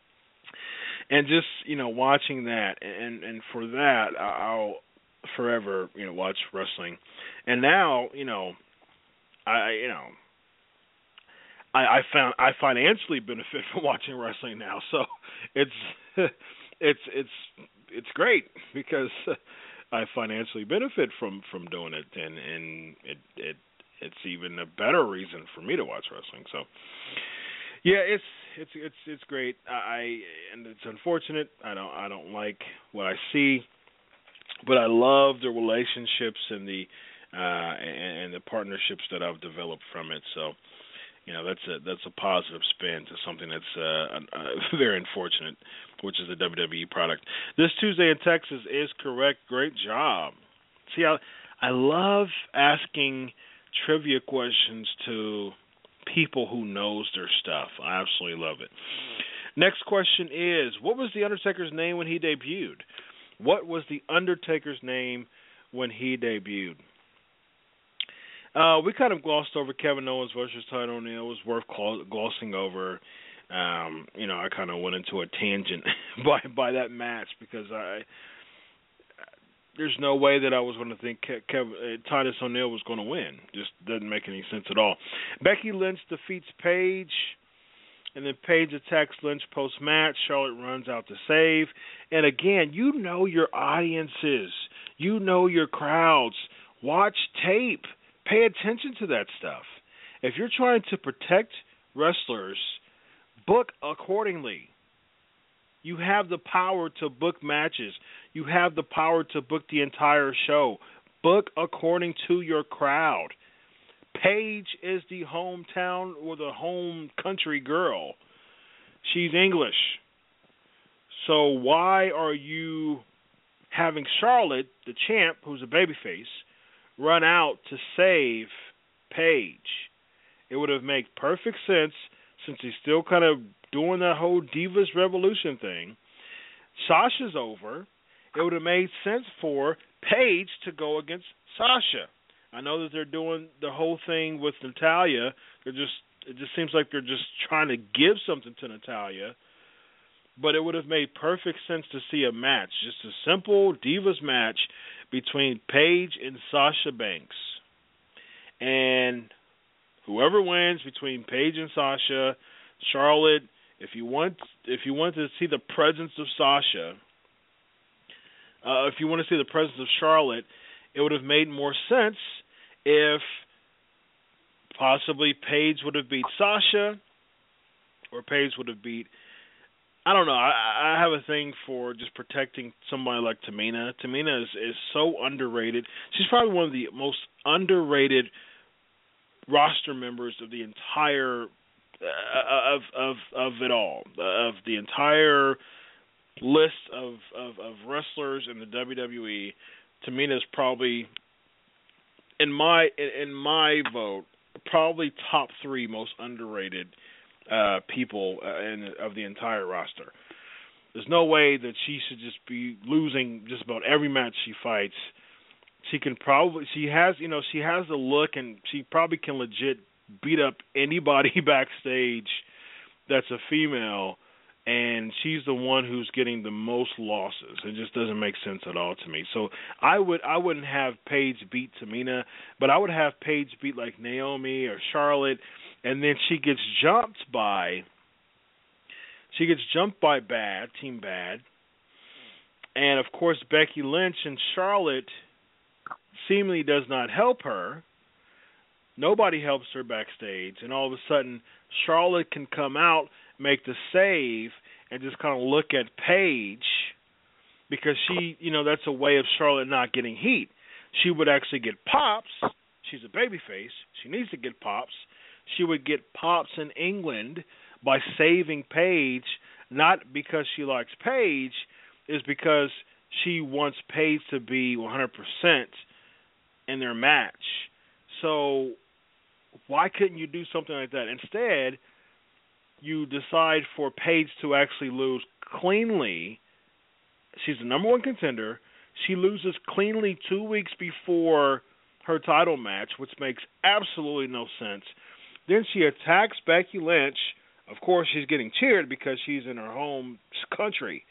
And just, you know, watching that, and, and for that, I'll forever, you know, watch wrestling. And now, you know, I, you know, I, I found I financially benefit from watching wrestling now. So it's it's it's it's great because I financially benefit from, from doing it, and and it it it's even a better reason for me to watch wrestling. So yeah, it's it's it's it's great. I and it's unfortunate. I don't I don't like what I see, but I love the relationships and the uh, and, and the partnerships that I've developed from it. So, you know, that's a that's a positive spin to something that's uh, uh, very unfortunate, which is the W W E product. This Tuesday in Texas is correct. Great job. See, I I love asking trivia questions to people who knows their stuff. I absolutely love it. Next question is, what was the Undertaker's name when he debuted? What was the Undertaker's name when he debuted? Uh, we kind of glossed over Kevin Owens versus Titus O'Neil. It was worth glossing over. Um, you know, I kind of went into a tangent by by that match because I there's no way that I was going to think Kevin, uh, Titus O'Neil was going to win. Just doesn't make any sense at all. Becky Lynch defeats Paige, and then Paige attacks Lynch post-match. Charlotte runs out to save. And again, you know your audiences. You know your crowds. Watch tape. Pay attention to that stuff. If you're trying to protect wrestlers, book accordingly. You have the power to book matches. You have the power to book the entire show. Book according to your crowd. Paige is the hometown or the home country girl. She's English. So why are you having Charlotte, the champ, who's a babyface, run out to save Paige? It would have made perfect sense, since he's still kind of doing that whole Divas Revolution thing. Sasha's over. It would have made sense for Paige to go against Sasha. I know that they're doing the whole thing with Natalya. They're just it just seems like they're just trying to give something to Natalya. But it would have made perfect sense to see a match, just a simple Divas match between Paige and Sasha Banks. And whoever wins between Paige and Sasha, Charlotte, if you want if you want to see the presence of Sasha, uh, if you want to see the presence of Charlotte, it would have made more sense if possibly Paige would have beat Sasha, or Paige would have beat, I don't know, I, I have a thing for just protecting somebody like Tamina. Tamina is, is so underrated. She's probably one of the most underrated roster members of the entire uh, of of of it all, of the entire list of, of, of wrestlers in the W W E. Tamina is probably, in my in my vote, probably top three most underrated uh, people uh, in, of the entire roster. There's no way that she should just be losing just about every match she fights. She can probably, she has, you know, she has the look, and she probably can legit beat up anybody backstage that's a female, and she's the one who's getting the most losses. It just doesn't make sense at all to me. So I would, I wouldn't have Paige beat Tamina, but I would have Paige beat like Naomi or Charlotte, and then she gets jumped by, she gets jumped by Bad, Team Bad, and of course Becky Lynch and Charlotte seemingly does not help her. Nobody helps her backstage, and all of a sudden Charlotte can come out, make the save, and just kind of look at Paige, because she, you know, that's a way of Charlotte not getting heat. She would actually get pops. She's a babyface. She needs to get pops. She would get pops in England by saving Paige, not because she likes Paige, is because she wants Paige to be one hundred percent in their match. So why couldn't you do something like that? Instead, you decide for Paige to actually lose cleanly. She's the number one contender. She loses cleanly two weeks before her title match, which makes absolutely no sense. Then she attacks Becky Lynch. Of course, she's getting cheered because she's in her home country.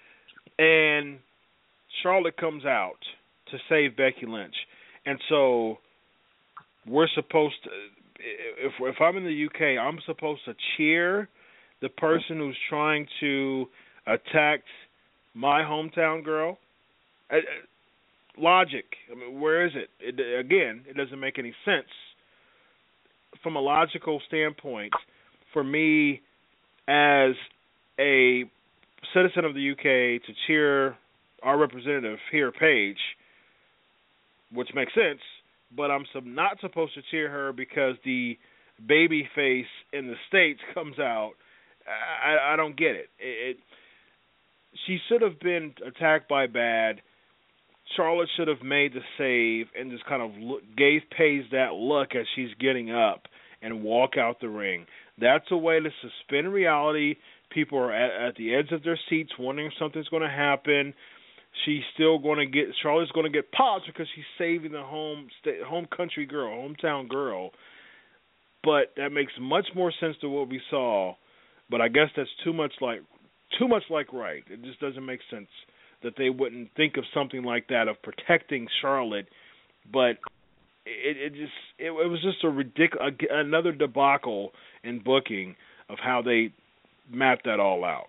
And Charlotte comes out to save Becky Lynch. And so we're supposed to, if if I'm in the U K, I'm supposed to cheer the person who's trying to attack my hometown girl? Uh, logic. I mean, where is it? it? Again, it doesn't make any sense. From a logical standpoint, for me as a citizen of the U K to cheer our representative here, Paige, which makes sense, but I'm sub- not supposed to cheer her because the baby face in the States comes out. I, I don't get it. It, it. She should have been attacked by bad. Charlotte should have made the save and just kind of look, gave Paige that look as she's getting up and walk out the ring. That's a way to suspend reality. People are at, at the edge of their seats wondering if something's going to happen. She's still going to get, Charlotte's going to get popped because she's saving the home state, home country girl, hometown girl. But that makes much more sense to what we saw. But I guess that's too much like, too much like right. It just doesn't make sense that they wouldn't think of something like that, of protecting Charlotte. But it, it just, it, it was just a ridiculous, another debacle in booking of how they mapped that all out.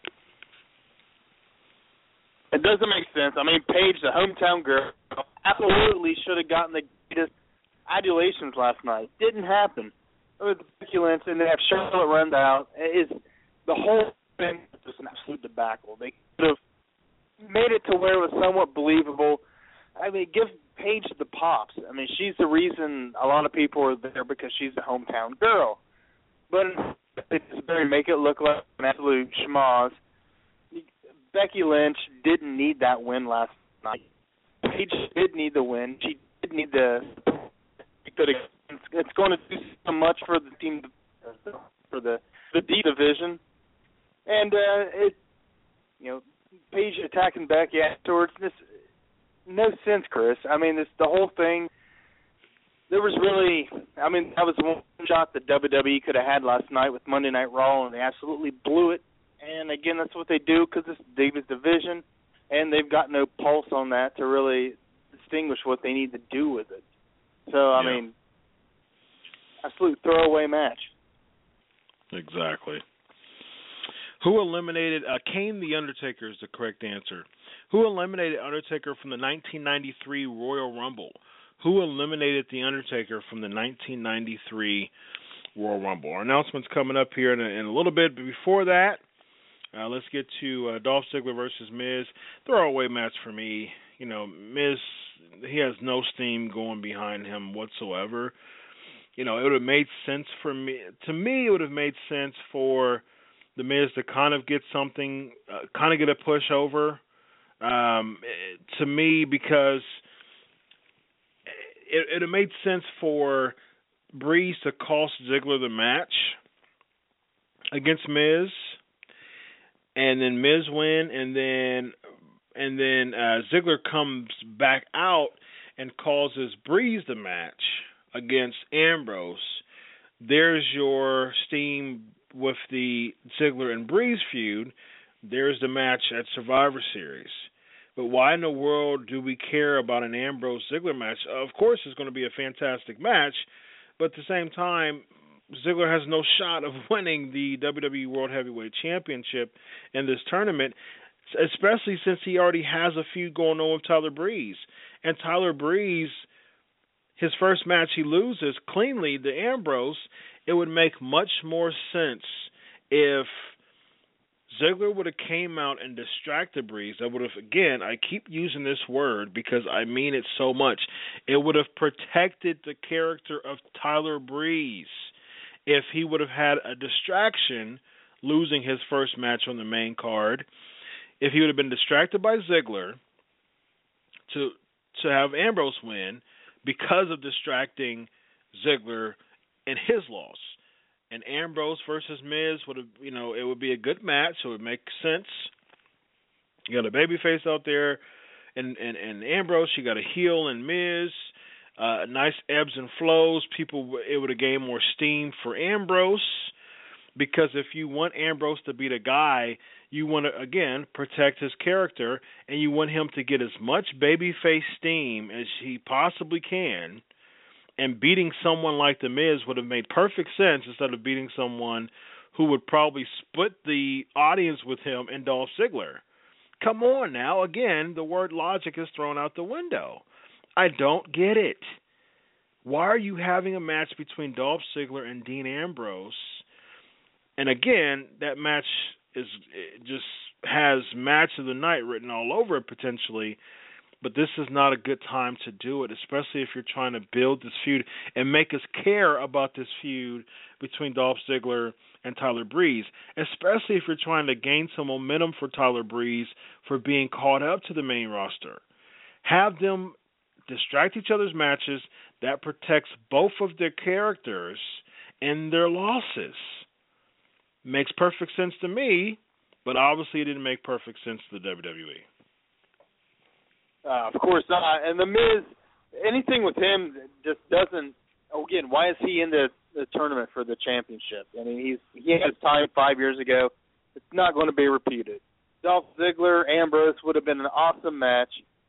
It doesn't make sense. I mean, Paige, the hometown girl, absolutely should have gotten the greatest adulations last night. Didn't happen. With Becky Lynch, and they have Charlotte run out. It's, the whole thing was just an absolute debacle. They could have made it to where it was somewhat believable. I mean, give Paige the pops. I mean, she's the reason a lot of people are there because she's the hometown girl. But they just very make it look like an absolute schmoz. Becky Lynch didn't need that win last night. Paige did need the win. She did need the. It's going to do so much for the team, for the the D division, and uh, it, you know, Paige attacking Becky afterwards. This no sense, Chris. I mean, this the whole thing. There was really, I mean, that was one shot that W W E could have had last night with Monday Night Raw, and they absolutely blew it. And again, that's what they do because it's Divas division, and they've got no pulse on that to really distinguish what they need to do with it. So, I yeah. mean, absolute throwaway match. Exactly. Who eliminated uh, Kane the Undertaker is the correct answer. Who eliminated Undertaker from the nineteen ninety-three Royal Rumble? Who eliminated The Undertaker from the nineteen ninety-three Royal Rumble? Our announcement's coming up here in a, in a little bit, but before that, uh, let's get to uh, Dolph Ziggler versus Miz. Throwaway match for me. You know, Miz, he has no steam going behind him whatsoever. You know, it would have made sense for me. To me, it would have made sense for The Miz to kind of get something, uh, kind of get a push over. Um, to me, because it, it would have made sense for Breeze to cost Ziggler the match against Miz, and then Miz win, and then and then uh, Ziggler comes back out and causes Breeze the match against Ambrose. There's your steam with the Ziggler and Breeze feud. There's the match at Survivor Series. But why in the world do we care about an Ambrose-Ziggler match? Of course it's going to be a fantastic match, but at the same time, Ziggler has no shot of winning the W W E World Heavyweight Championship in this tournament, especially since he already has a feud going on with Tyler Breeze. And Tyler Breeze, his first match he loses cleanly to Ambrose. It would make much more sense if Ziggler would have came out and distracted Breeze. I would have, again, I keep using this word because I mean it so much. It would have protected the character of Tyler Breeze if he would have had a distraction losing his first match on the main card. If he would have been distracted by Ziggler to to have Ambrose win because of distracting Ziggler and his loss. And Ambrose versus Miz would have, you know, it would be a good match, so it would make sense. You got a babyface out there, and, and, and Ambrose, you got a heel and Miz, uh, nice ebbs and flows. People, it would have gained more steam for Ambrose, because if you want Ambrose to be the guy, you want to, again, protect his character, and you want him to get as much babyface steam as he possibly can. And beating someone like The Miz would have made perfect sense instead of beating someone who would probably split the audience with him and Dolph Ziggler. Come on now. Again, the word logic is thrown out the window. I don't get it. Why are you having a match between Dolph Ziggler and Dean Ambrose And again, that match is just has match of the night written all over it potentially, but this is not a good time to do it, especially if you're trying to build this feud and make us care about this feud between Dolph Ziggler and Tyler Breeze, especially if you're trying to gain some momentum for Tyler Breeze for being caught up to the main roster. Have them distract each other's matches. That protects both of their characters and their losses. Makes perfect sense to me, but obviously it didn't make perfect sense to the W W E. Uh, of course not. And The Miz, anything with him just doesn't, again, why is he in the, the tournament for the championship? I mean, he's he had his time five years ago. It's not going to be repeated. Dolph Ziggler, Ambrose would have been an awesome match.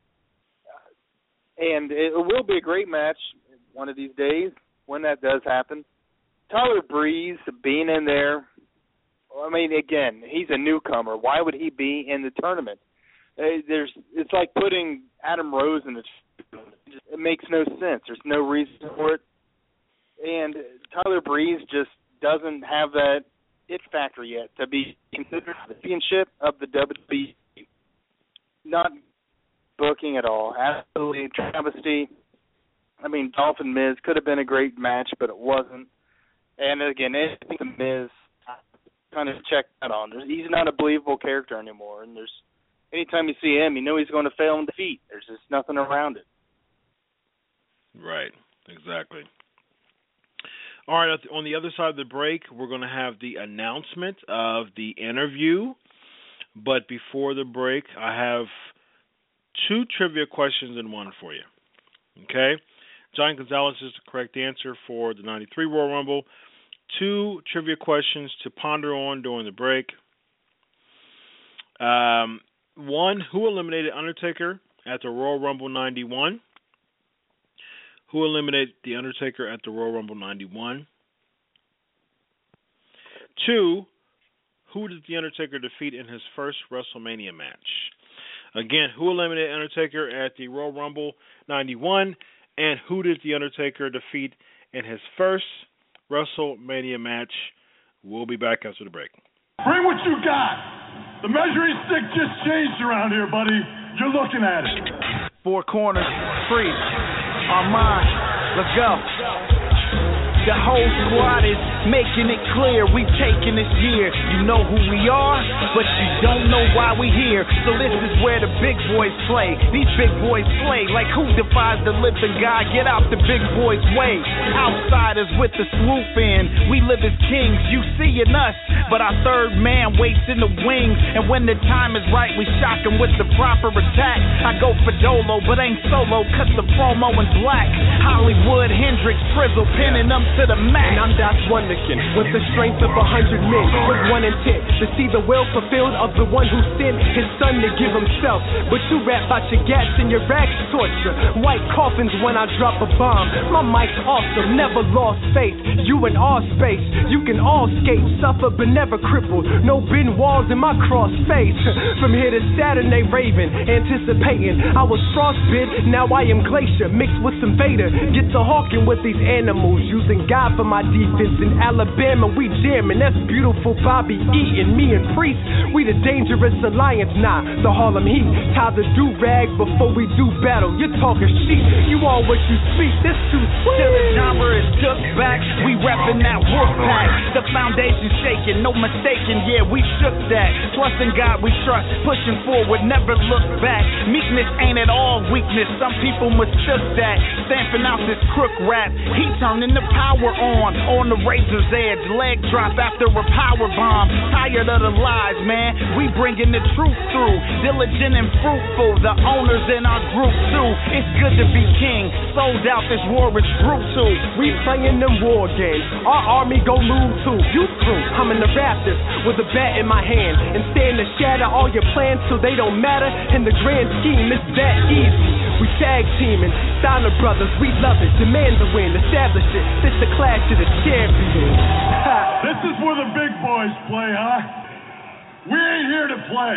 And it will be a great match one of these days when that does happen. Tyler Breeze being in there, I mean, again, he's a newcomer. Why would he be in the tournament? Uh, there's, it's like putting Adam Rose in the tournament. It makes no sense. There's no reason for it. And Tyler Breeze just doesn't have that it factor yet to be considered the championship of the W W E. Not booking at all. Absolutely travesty. I mean, Dolph and Miz could have been a great match, but it wasn't. And again, I think the Miz kind of checked that on. He's not a believable character anymore, and there's anytime you see him, you know he's going to fail in defeat. There's just nothing around it. Right, exactly. All right, on the other side of the break, we're going to have the announcement of the interview. But before the break, I have two trivia questions in one for you. Okay? John Gonzalez is the correct answer for the ninety-three Royal Rumble. Two trivia questions to ponder on during the break. Um, one, who eliminated Undertaker at the Royal Rumble ninety-one? Who eliminated The Undertaker at the Royal Rumble ninety-one? Two, who did The Undertaker defeat in his first WrestleMania match? Again, who eliminated Undertaker at the Royal Rumble ninety-one? And who did The Undertaker defeat in his first WrestleMania match? We'll be back after the break. Bring what you got. The measuring stick just changed around here, buddy. You're looking at it. Four corners, free. Armand, let's go. The whole squad is making it clear we taking this year. You know who we are, but you don't know why we here. So this is where the big boys play. These big boys play like who defies the living God? Get out the big boys' way. Outsiders with the swoop in. We live as kings. You seeing us, but our third man waits in the wings. And when the time is right, we shock him with the proper attack. I go for Dolo, but ain't solo. Cut the promo in black. Hollywood, Hendrix, Frizzle, pinning them to the max. And I'm Doc Wonderkin with the strength of a hundred men, with one intent to see the will fulfilled of the one who sent his son to give himself. But you rap about your gats and your rags torture. White coffins when I drop a bomb. My mic's awesome, never lost faith. You in our space, you can all skate, suffer but never cripple. No bin walls in my cross face. From here to Saturn they raving, anticipating. I was frostbit, now I am glacier, mixed with some Vader. Get to hawking with these animals, using God for my defense. In Alabama we jamming, that's beautiful Bobby Eaton. Me and Priest, we the dangerous alliance. Nah, the Harlem Heat, tie the do-rag before we do battle. You're talking shit, you all what you speak, this too sweet. Till the genre is took back, we reppin' that wolf pack. The foundation shaking, no mistaking, yeah, we shook that. Trust in God we trust, pushing forward, never look back. Meekness ain't at all weakness, some people mistook that. Stamping out this crook rap, he turning the power on, on the razor's edge. Leg drop after a power bomb. Tired of the lies, man, we bringing the truth through. Diligent and fruitful, the owners in our group too. It's good to be king, sold out, this war is brutal. We playing them war games, our army gon' lose too. You through, I'm in the rafters with a bat in my hand, and stand to shatter all your plans till they don't matter. In the grand scheme, it's that easy. We tag teaming, Steiner brothers, we love it. Demand the win, establish it. This the clash of the champions. This is where the big boys play, huh? We ain't here to play.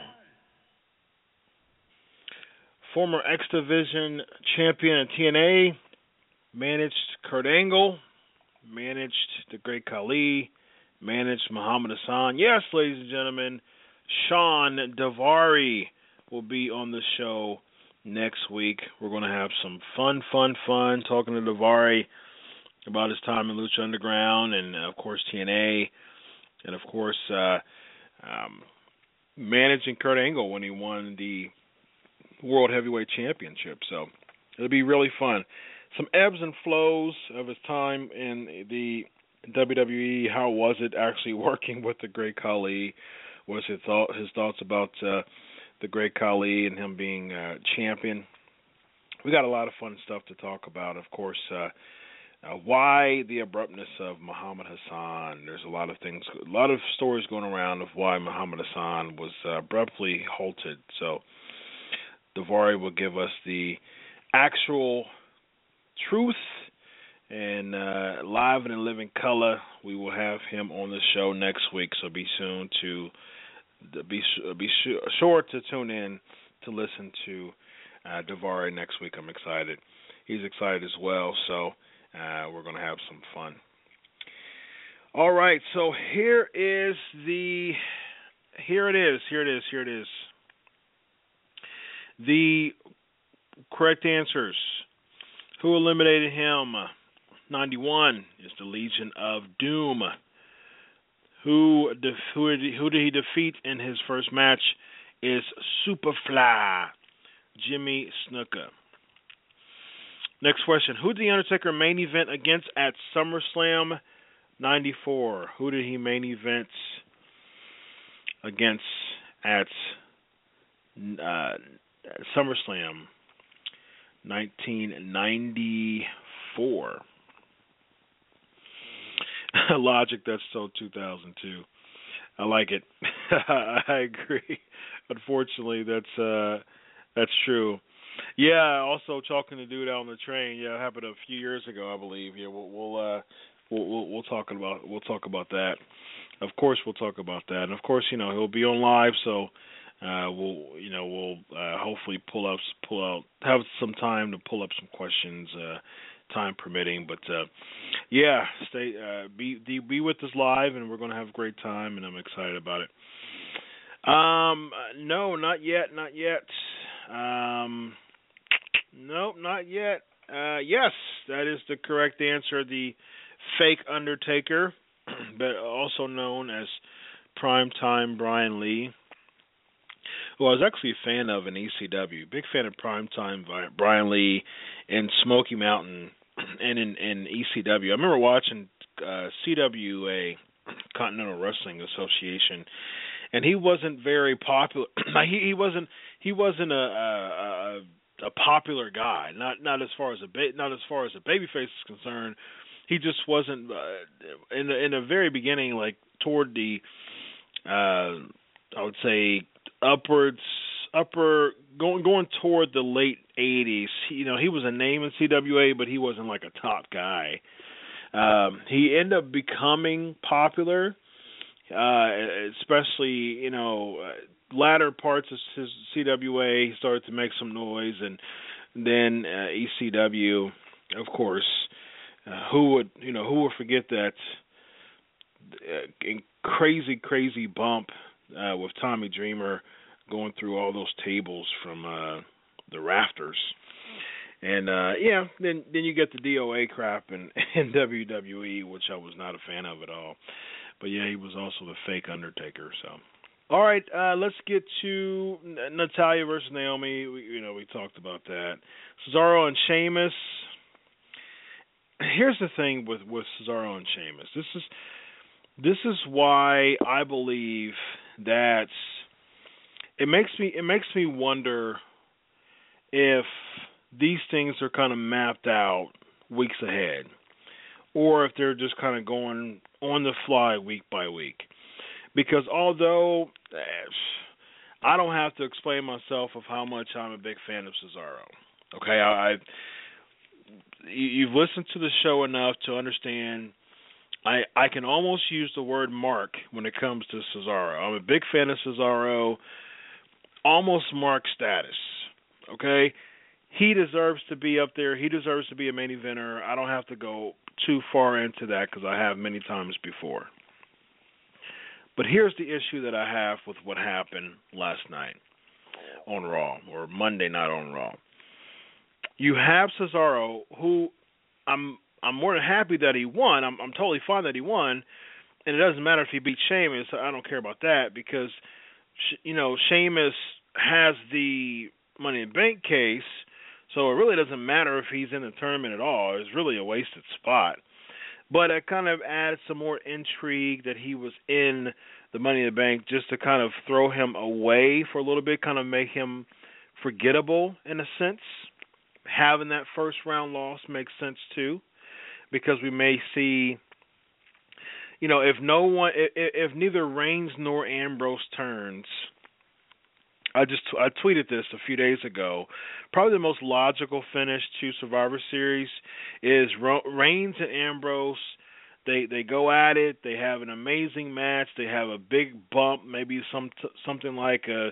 Former X Division champion in T N A, managed Kurt Angle, managed the Great Khali, manage Muhammad Hassan. Yes, ladies and gentlemen, Sean Davari will be on the show next week. We're going to have some fun, fun, fun talking to Davari about his time in Lucha Underground and, of course, T N A. And, of course, uh, um, managing Kurt Angle when he won the World Heavyweight Championship. So it'll be really fun. Some ebbs and flows of his time in the W W E. How was it actually working with the Great Khali? What was his, thought, his thoughts about uh, the Great Khali and him being uh, champion? We got a lot of fun stuff to talk about. Of course, uh, uh, why the abruptness of Muhammad Hassan? There's a lot of things, a lot of stories going around of why Muhammad Hassan was uh, abruptly halted. So Davari will give us the actual truth and uh, live and in living color. We will have him on the show next week, so be soon to be be sure to tune in to listen to uh, Davari next week. I'm excited. He's excited as well, so uh, we're going to have some fun. All right, so here is the here it is, here it is, here it is. The correct answers. Who eliminated him? ninety-one is the Legion of Doom. Who def- who, did he, who did he defeat in his first match is Superfly, Jimmy Snuka. Next question. Who did The Undertaker main event against at SummerSlam ninety-four? Who did he main event against at uh, SummerSlam nineteen ninety-four? Logic, that's so two thousand two. I like it. I agree. Unfortunately, that's uh, that's true. Yeah. Also, talking to dude out on the train. Yeah, it happened a few years ago, I believe. Yeah, we'll we'll uh, we'll, we'll we'll talk about we'll talk about that. Of course, we'll talk about that. And of course, you know, he'll be on live, so uh, we'll you know we'll uh, hopefully pull up pull out have some time to pull up some questions. Uh, time permitting, but uh, yeah, stay uh, be be with us live, and we're going to have a great time, and I'm excited about it. Um, no, not yet, not yet. Um, nope, not yet. Uh, yes, that is the correct answer. The fake Undertaker, but also known as Primetime Brian Lee, who I was actually a fan of in E C W. Big fan of Primetime Brian Lee in Smoky Mountain and in, in E C W. I remember watching uh, C W A, Continental Wrestling Association, and he wasn't very popular. he, he wasn't he wasn't a, a, a popular guy. Not not as far as a ba- not as far as a babyface is concerned. He just wasn't uh, in the in the very beginning, like toward the uh, I would say upwards upper going going toward the late eighties. You know, he was a name in C W A, but he wasn't like a top guy. Um, he ended up becoming popular, uh, especially you know uh, latter parts of his C W A. He started to make some noise, and then uh, E C W, of course. Uh, who would you know who would forget that uh, crazy crazy bump uh, with Tommy Dreamer going through all those tables from uh, the rafters, and uh, yeah, then then you get the D O A crap in, in W W E, which I was not a fan of at all. But yeah, he was also the fake Undertaker. So, all right, uh, let's get to Natalya versus Naomi. We, you know, we talked about that. Cesaro and Sheamus. Here's the thing with, with Cesaro and Sheamus. This is this is why I believe that it makes me it makes me wonder if these things are kind of mapped out weeks ahead, or if they're just kind of going on the fly week by week. Because although I don't have to explain myself of how much I'm a big fan of Cesaro, okay, I. I You've listened to the show enough to understand I, I can almost use the word mark when it comes to Cesaro. I'm a big fan of Cesaro, almost mark status, okay? He deserves to be up there. He deserves to be a main eventer. I don't have to go too far into that because I have many times before. But here's the issue that I have with what happened last night on Raw, or Monday night on Raw. You have Cesaro, who I'm I'm more than happy that he won. I'm I'm totally fine that he won, and it doesn't matter if he beat Sheamus. I don't care about that because, you know, Sheamus has the Money in the Bank case, so it really doesn't matter if he's in the tournament at all. It's really a wasted spot. But it kind of adds some more intrigue that he was in the Money in the Bank just to kind of throw him away for a little bit, kind of make him forgettable in a sense. Having that first round loss makes sense too, because we may see, you know, if no one, if, if neither Reigns nor Ambrose turns. I just I tweeted this a few days ago. Probably the most logical finish to Survivor Series is Reigns and Ambrose. They they go at it. They have an amazing match. They have a big bump, maybe some something like a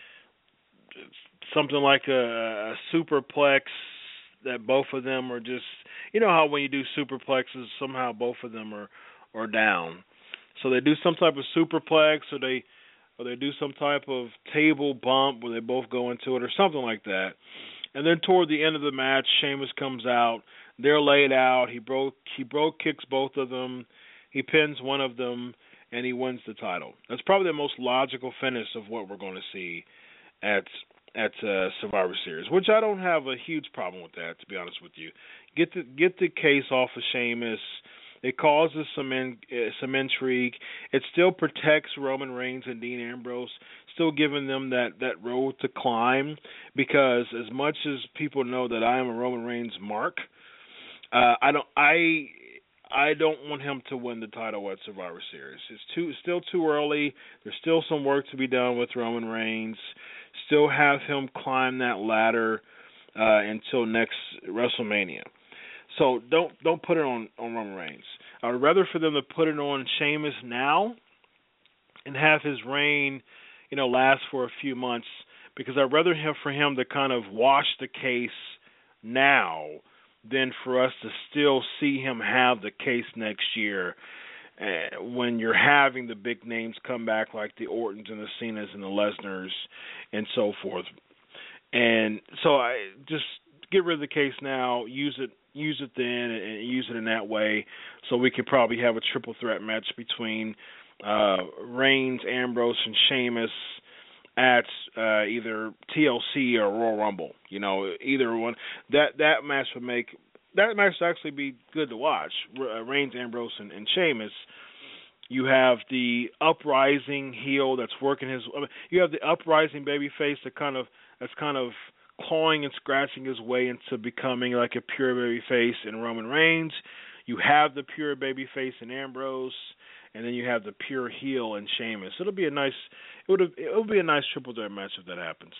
something like a, a superplex that both of them are just, you know how when you do superplexes, somehow both of them are are down. So they do some type of superplex, or they. Or they do some type of table bump where they both go into it or something like that. And then toward the end of the match, Sheamus comes out. They're laid out. He broke he broke kicks both of them. He pins one of them, and he wins the title. That's probably the most logical finish of what we're going to see at at uh, Survivor Series, which I don't have a huge problem with that, to be honest with you. Get the get the case off of Sheamus. It causes some in, uh, some intrigue. It still protects Roman Reigns and Dean Ambrose, still giving them that, that road to climb, because as much as people know that I am a Roman Reigns mark, uh, I don't I I don't want him to win the title at Survivor Series. It's too it's still too early. There's still some work to be done with Roman Reigns. Still have him climb that ladder uh, until next WrestleMania. So don't don't put it on, on Roman Reigns. I would rather for them to put it on Sheamus now and have his reign, you know, last for a few months, because I'd rather have for him to kind of wash the case now than for us to still see him have the case next year uh, when you're having the big names come back like the Ortons and the Cenas and the Lesnars and so forth. And so I just get rid of the case now, use it use it then and use it in that way, so we could probably have a triple threat match between uh, Reigns, Ambrose, and Sheamus at uh, either T L C or Royal Rumble. You know, either one. That that match would make that match would actually be good to watch. Uh, Reigns, Ambrose, and, and Sheamus. You have the uprising heel that's working his. I mean, you have the uprising babyface that kind of that's kind of clawing and scratching his way into becoming like a pure babyface in Roman Reigns. You have the pure babyface in Ambrose, and then you have the pure heel in Sheamus. It'll be a nice. It would. It'll be a nice triple threat match if that happens.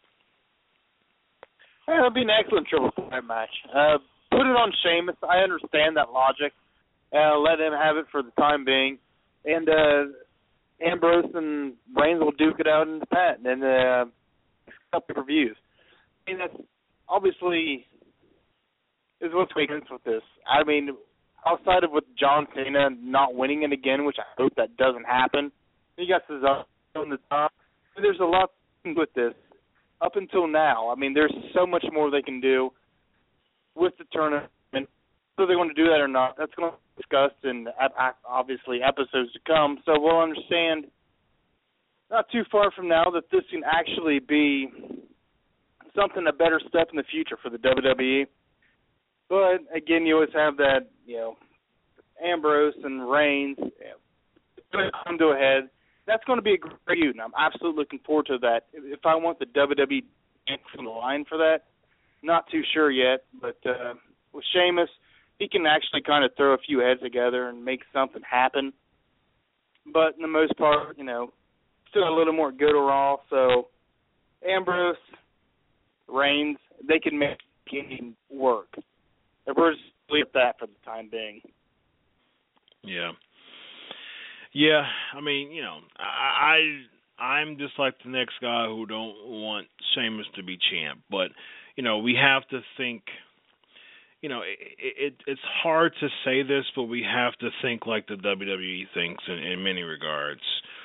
Yeah, it'll be an excellent triple threat match. Uh, put it on Sheamus. I understand that logic. Uh, let him have it for the time being, and uh, Ambrose and Reigns will duke it out in the pat and uh, couple of reviews. I mean, that's obviously is what's making sense with this. I mean, outside of with John Cena not winning it again, which I hope that doesn't happen, you got Cesaro on the top. There's a lot with this up until now. I mean, there's so much more they can do with the tournament. Whether they want to do that or not, that's going to be discussed in obviously episodes to come. So we'll understand not too far from now that this can actually be something, a better step in the future for the W W E. But, again, you always have that, you know, Ambrose and Reigns you know, come to a head. That's going to be a great feud, and I'm absolutely looking forward to that. If I want the W W E on the line for that, not too sure yet. But uh, with Sheamus, he can actually kind of throw a few heads together and make something happen. But, in the most part, you know, still a little more good or all. So, Ambrose, Reigns, they can make it work. And we're just leave that for the time being. Yeah. Yeah, I mean, you know, I, I I'm just like the next guy who don't want Sheamus to be champ, but you know, we have to think. You know, it, it it's hard to say this, but we have to think like the W W E thinks in, in many regards.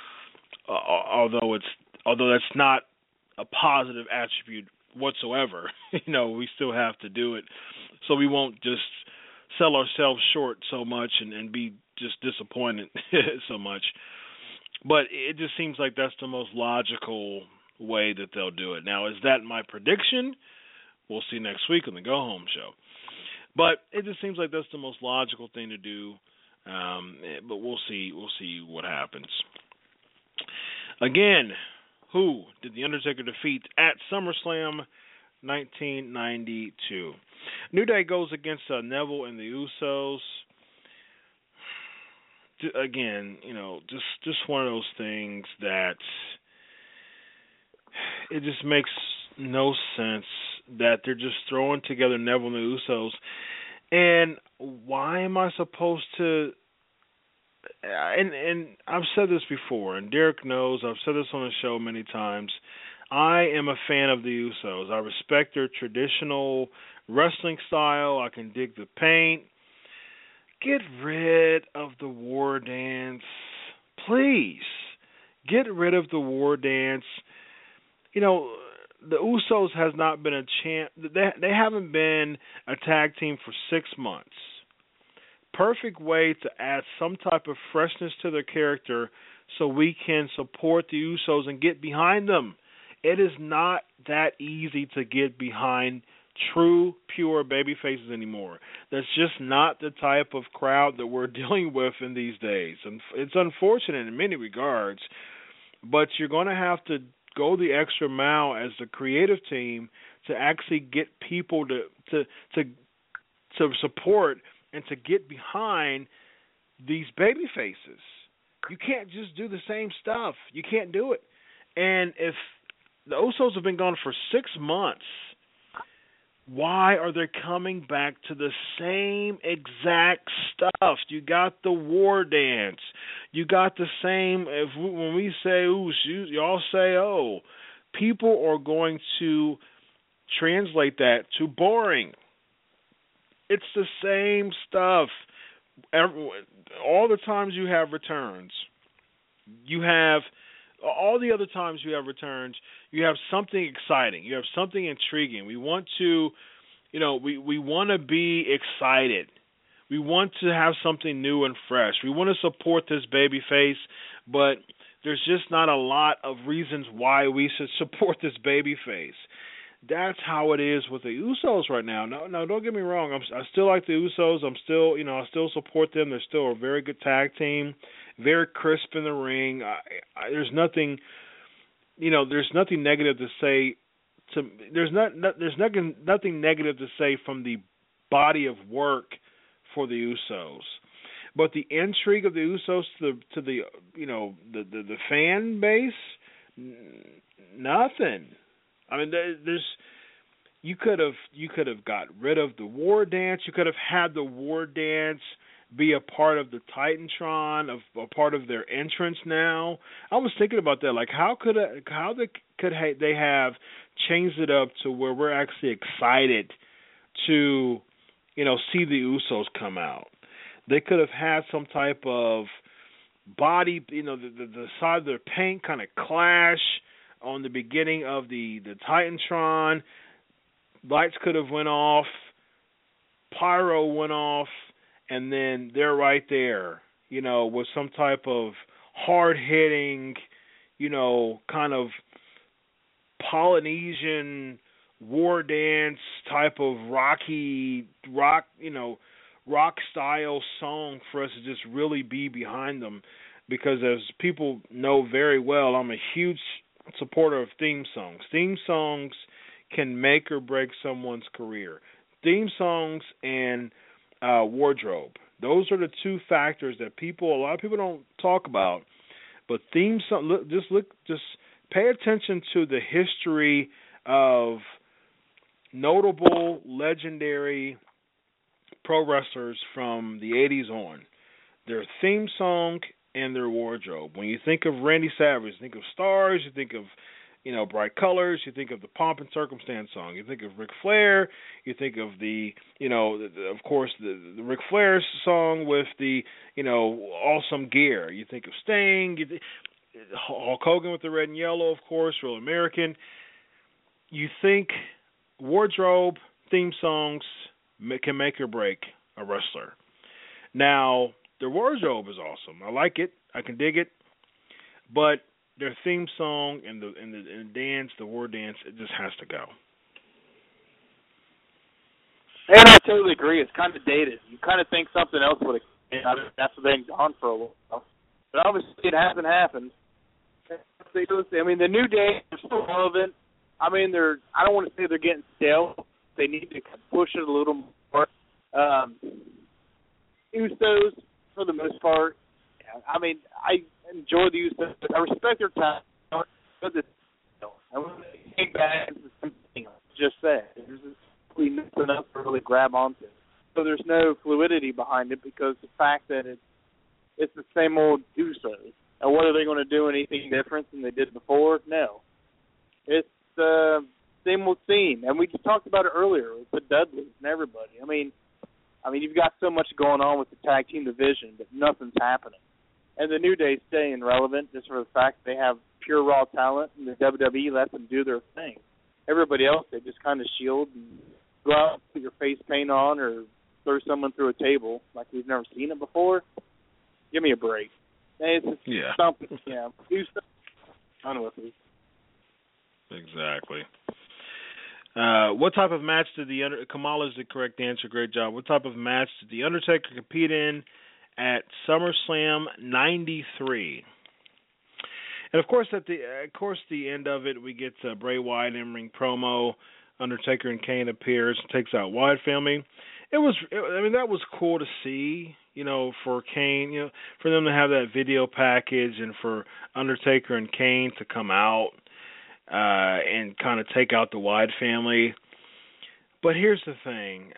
uh, although it's although that's not a positive attribute whatsoever. You know, we still have to do it, so we won't just sell ourselves short so much and, and be just disappointed so much. But it just seems like that's the most logical way that they'll do it. Now, is that my prediction? We'll see next week on the Go Home Show. But it just seems like that's the most logical thing to do. Um, but we'll see. We'll see what happens. Again, who did The Undertaker defeat at SummerSlam nineteen ninety-two? New Day goes against uh, Neville and the Usos. Again, you know, just, just one of those things that it just makes no sense that they're just throwing together Neville and the Usos. And why am I supposed to... And, and I've said this before, and Derek knows, I've said this on the show many times. I am a fan of the Usos. I respect their traditional wrestling style. I can dig the paint. Get rid of the war dance. Please. Get rid of the war dance. You know, the Usos has not been a champ. They, they haven't been a tag team for six months. Perfect way to add some type of freshness to their character so we can support the Usos and get behind them. It is not that easy to get behind true, pure baby faces anymore. That's just not the type of crowd that we're dealing with in these days. And it's unfortunate in many regards, but you're going to have to go the extra mile as the creative team to actually get people to to to, to support and to get behind these baby faces. You can't just do the same stuff. You can't do it. And if the Usos have been gone for six months, why are they coming back to the same exact stuff? You got the war dance. You got the same, if we, when we say, ooh, you, y'all say, oh, people are going to translate that to boring. It's the same stuff. Every, all the times you have returns, you have, all the other times you have returns, you have something exciting. You have something intriguing. We want to, you know, we, we want to be excited. We want to have something new and fresh. We want to support this baby face, but there's just not a lot of reasons why we should support this baby face. That's how it is with the Usos right now. No, no, don't get me wrong. I'm, I still like the Usos. I'm still, you know, I still support them. They're still a very good tag team, very crisp in the ring. I, I, there's nothing, you know, there's nothing negative to say. To there's not, not there's nothing nothing negative to say from the body of work for the Usos, but the intrigue of the Usos to the to the you know the the, the fan base, n- nothing. I mean, there's you could have you could have got rid of the war dance. You could have had the war dance be a part of the Titantron, of a part of their entrance. Now, I was thinking about that. Like, how could a, how they could ha- they have changed it up to where we're actually excited to, you know, see the Usos come out? They could have had some type of body, you know, the the, the side of their paint kind of clash on the beginning of the, the Titantron. Lights could have went off, pyro went off, and then they're right there, you know, with some type of hard-hitting, you know, kind of Polynesian war dance type of rocky, rock, you know, rock-style song for us to just really be behind them. Because as people know very well, I'm a huge supporter of theme songs. Theme songs can make or break someone's career. Theme songs and uh, wardrobe. Those are the two factors that people, a lot of people don't talk about. But theme song, look, just look, just pay attention to the history of notable, legendary pro wrestlers from the eighties on. Their theme song and their wardrobe. When you think of Randy Savage, you think of Stars, you think of, you know, Bright Colors, you think of the Pomp and Circumstance song, you think of Ric Flair, you think of the, you know, the, the, of course, the, the Ric Flair song with the, you know, awesome gear. You think of Sting. You th- Hulk Hogan with the red and yellow, of course, Real American. You think wardrobe, theme songs can make or break a wrestler. Now, their wardrobe is awesome. I like it. I can dig it. But their theme song and the and the, and the dance, the war dance, it just has to go. And I totally agree. It's kind of dated. You kind of think something else would have came out of it after they've gone for a while. But obviously it hasn't happened. I mean, the New Day are still relevant. I mean, they're. I don't want to say they're getting stale. They need to push it a little more. Um, Usos, for the most part. I mean, I enjoy the Usos. I respect their talent. But the, I want to take back to something I just said. There's really nothing enough to really grab onto. So there's no fluidity behind it because the fact that it's it's the same old Usos. And what are they going to do anything different than they did before? No. It's the uh, same old scene. And we just talked about it earlier with the Dudleys and everybody. I mean, I mean, you've got so much going on with the tag team division, but nothing's happening. And the New Day staying relevant just for the fact that they have pure raw talent, and the W W E lets them do their thing. Everybody else, they just kind of shield and go out, put your face paint on, or throw someone through a table like we've never seen it before. Give me a break. It's just yeah. something, yeah. Do something. I don't know what it is. Exactly. Uh, what type of match did the Under- Kamala is the correct answer. Great job. What type of match did the Undertaker compete in at SummerSlam ninety-three? And of course, at the of course the end of it, we get uh, Bray Wyatt in ring promo. Undertaker and Kane appears and takes out Wyatt family. It was, I mean, that was cool to see. You know, for Kane, you know, for them to have that video package, and for Undertaker and Kane to come out uh, and kind of take out the Wyatt family. But here's the thing.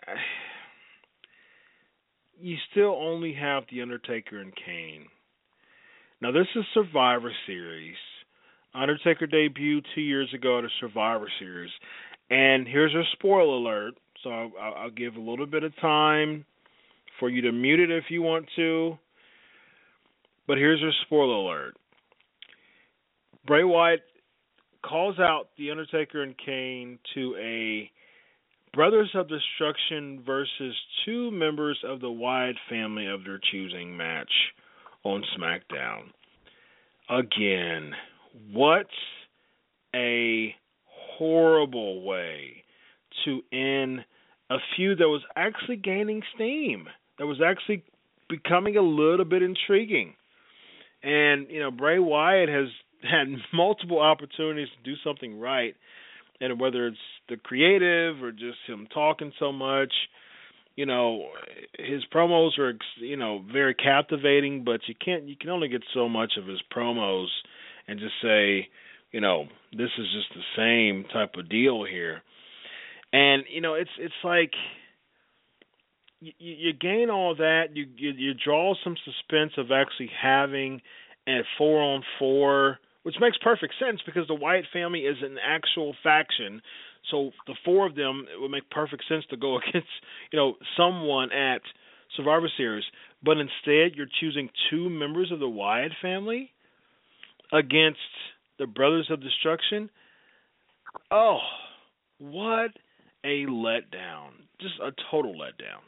You still only have the Undertaker and Kane. Now, this is Survivor Series. Undertaker debuted two years ago at a Survivor Series. And here's a spoiler alert. So I'll, I'll give a little bit of time for you to mute it if you want to. But here's a spoiler alert. Bray Wyatt calls out The Undertaker and Kane to a Brothers of Destruction versus two members of the Wyatt family of their choosing match on SmackDown. Again, what a horrible way to end a feud that was actually gaining steam, that was actually becoming a little bit intriguing. And, you know, Bray Wyatt has had multiple opportunities to do something right, and whether it's the creative or just him talking so much, you know, his promos are, you know, very captivating, but you can't, you can only get so much of his promos and just say, you know, this is just the same type of deal here. And, you know, it's it's like you, you gain all that, you, you you draw some suspense of actually having a four-on-four, which makes perfect sense because the Wyatt family is an actual faction. So the four of them, it would make perfect sense to go against, you know, someone at Survivor Series. But instead, you're choosing two members of the Wyatt family against the Brothers of Destruction. Oh, what a letdown. Just a total letdown.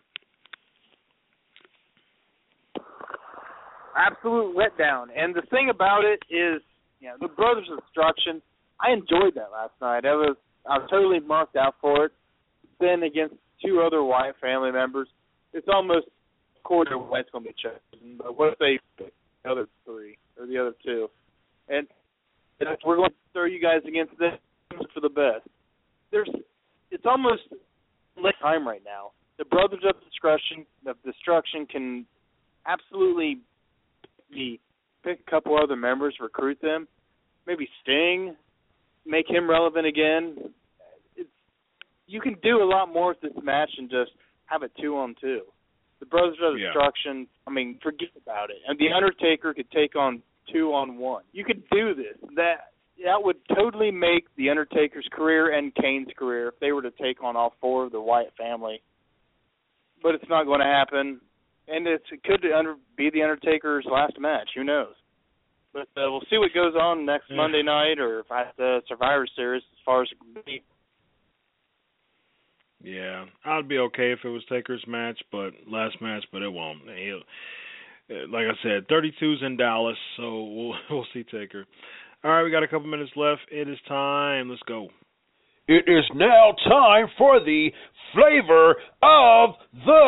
Absolute letdown. And the thing about it is, you know, the Brothers of Destruction, I enjoyed that last night. I was I was totally marked out for it. Then against two other Wyatt family members, it's almost clear that Wyatt's going to be chosen. But what if they pick the other three or the other two? And we're going to throw you guys against them for the best. There's, it's almost late time right now. The Brothers of Destruction, of Destruction can absolutely be, pick a couple other members, recruit them, maybe Sting, make him relevant again. It's, you can do a lot more with this match than just have it two on two. The Brothers of yeah. Destruction, I mean, forget about it. And The Undertaker could take on two on one. You could do this. That that would totally make The Undertaker's career and Kane's career if they were to take on all four of the Wyatt family. But it's not going to happen. And it's, it could be The Undertaker's last match. Who knows? But uh, we'll see what goes on next yeah. Monday night, or if I have the Survivor Series as far as it can be. Yeah, I'd be okay if it was Taker's match, but last match, but it won't. He'll, like I said, thirty-two's in Dallas, so we'll we'll see Taker. All right, we got a couple minutes left. It is time. Let's go. It is now time for the flavor of the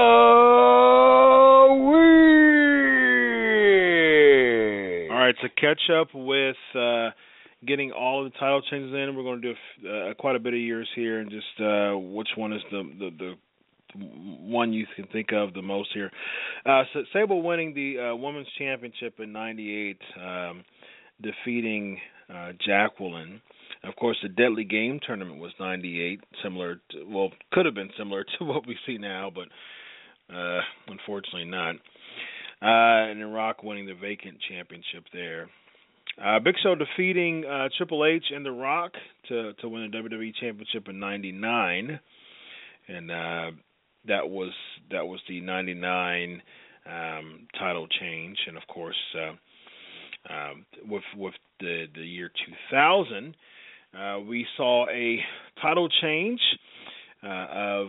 week. All right, to catch up with uh, getting all of the title changes in, we're going to do uh, quite a bit of years here, and just uh, which one is the, the the one you can think of the most here. Uh, so Sable winning the uh, Women's Championship in ninety-eight, um, defeating uh, Jacqueline. Of course, the Deadly Game tournament was ninety-eight, similar to, well, could have been similar to what we see now, but uh, unfortunately not. Uh, and then Rock winning the vacant championship there. Uh, Big Show defeating uh, Triple H and The Rock to to win the W W E Championship in ninety-nine, and uh, that was that was the ninety-nine um, title change. And of course, uh, um, with with the the year two thousand. Uh, we saw a title change uh, of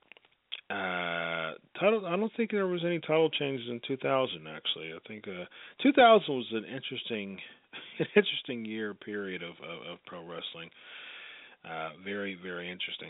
uh, title. I don't think there was any title changes in two thousand. Actually, I think uh, two thousand was an interesting, an interesting year period of of, of pro wrestling. Uh, very very interesting.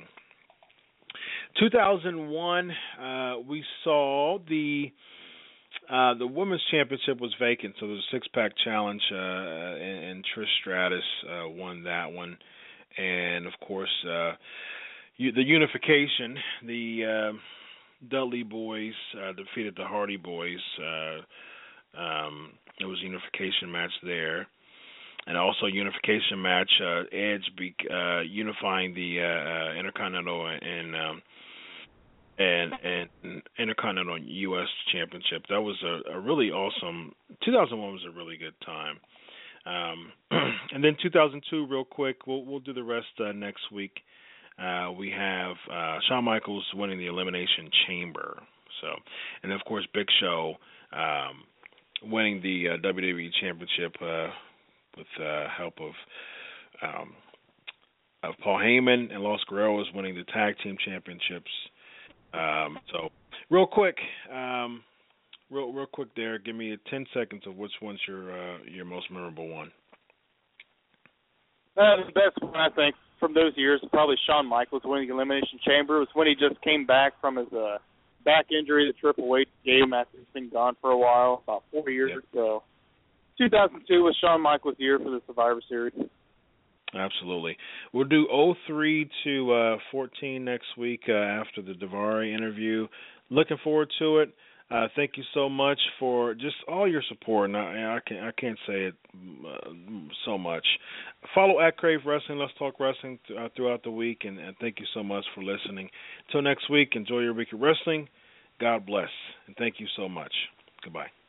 two thousand one, uh, we saw the. Uh, the women's championship was vacant, so there was a six-pack challenge, uh, and, and Trish Stratus uh, won that one. And, of course, uh, you, the unification, the uh, Dudley Boys uh, defeated the Hardy Boys. Uh, um, it was a unification match there. And also a unification match, uh, Edge be, uh, unifying the uh, uh, Intercontinental and um, And, and Intercontinental U S Championship. That was a, a really awesome. two thousand one was a really good time. Um, and then two thousand two, real quick. We'll we'll do the rest uh, next week. Uh, we have uh, Shawn Michaels winning the Elimination Chamber. So, and of course, Big Show um, winning the uh, W W E Championship uh, with uh, help of um, of Paul Heyman, and Los Guerreros winning the Tag Team Championships. Um, so, real quick, um, real real quick there. Give me ten seconds of which one's your uh, your most memorable one. Uh, the best one, I think, from those years is probably Shawn Michaels winning the Elimination Chamber. It was when he just came back from his uh, back injury that Triple H gave him after he's been gone for a while, about four years yep. or so. two thousand two was Shawn Michaels' year for the Survivor Series. Absolutely. We'll do oh three to uh, fourteen next week uh, after the Daivari interview. Looking forward to it. Uh, thank you so much for just all your support. And I, I can't I can't say it uh, so much. Follow at Crave Wrestling. Let's talk wrestling th- uh, throughout the week. And, and thank you so much for listening. Until next week, enjoy your week of wrestling. God bless. And thank you so much. Goodbye.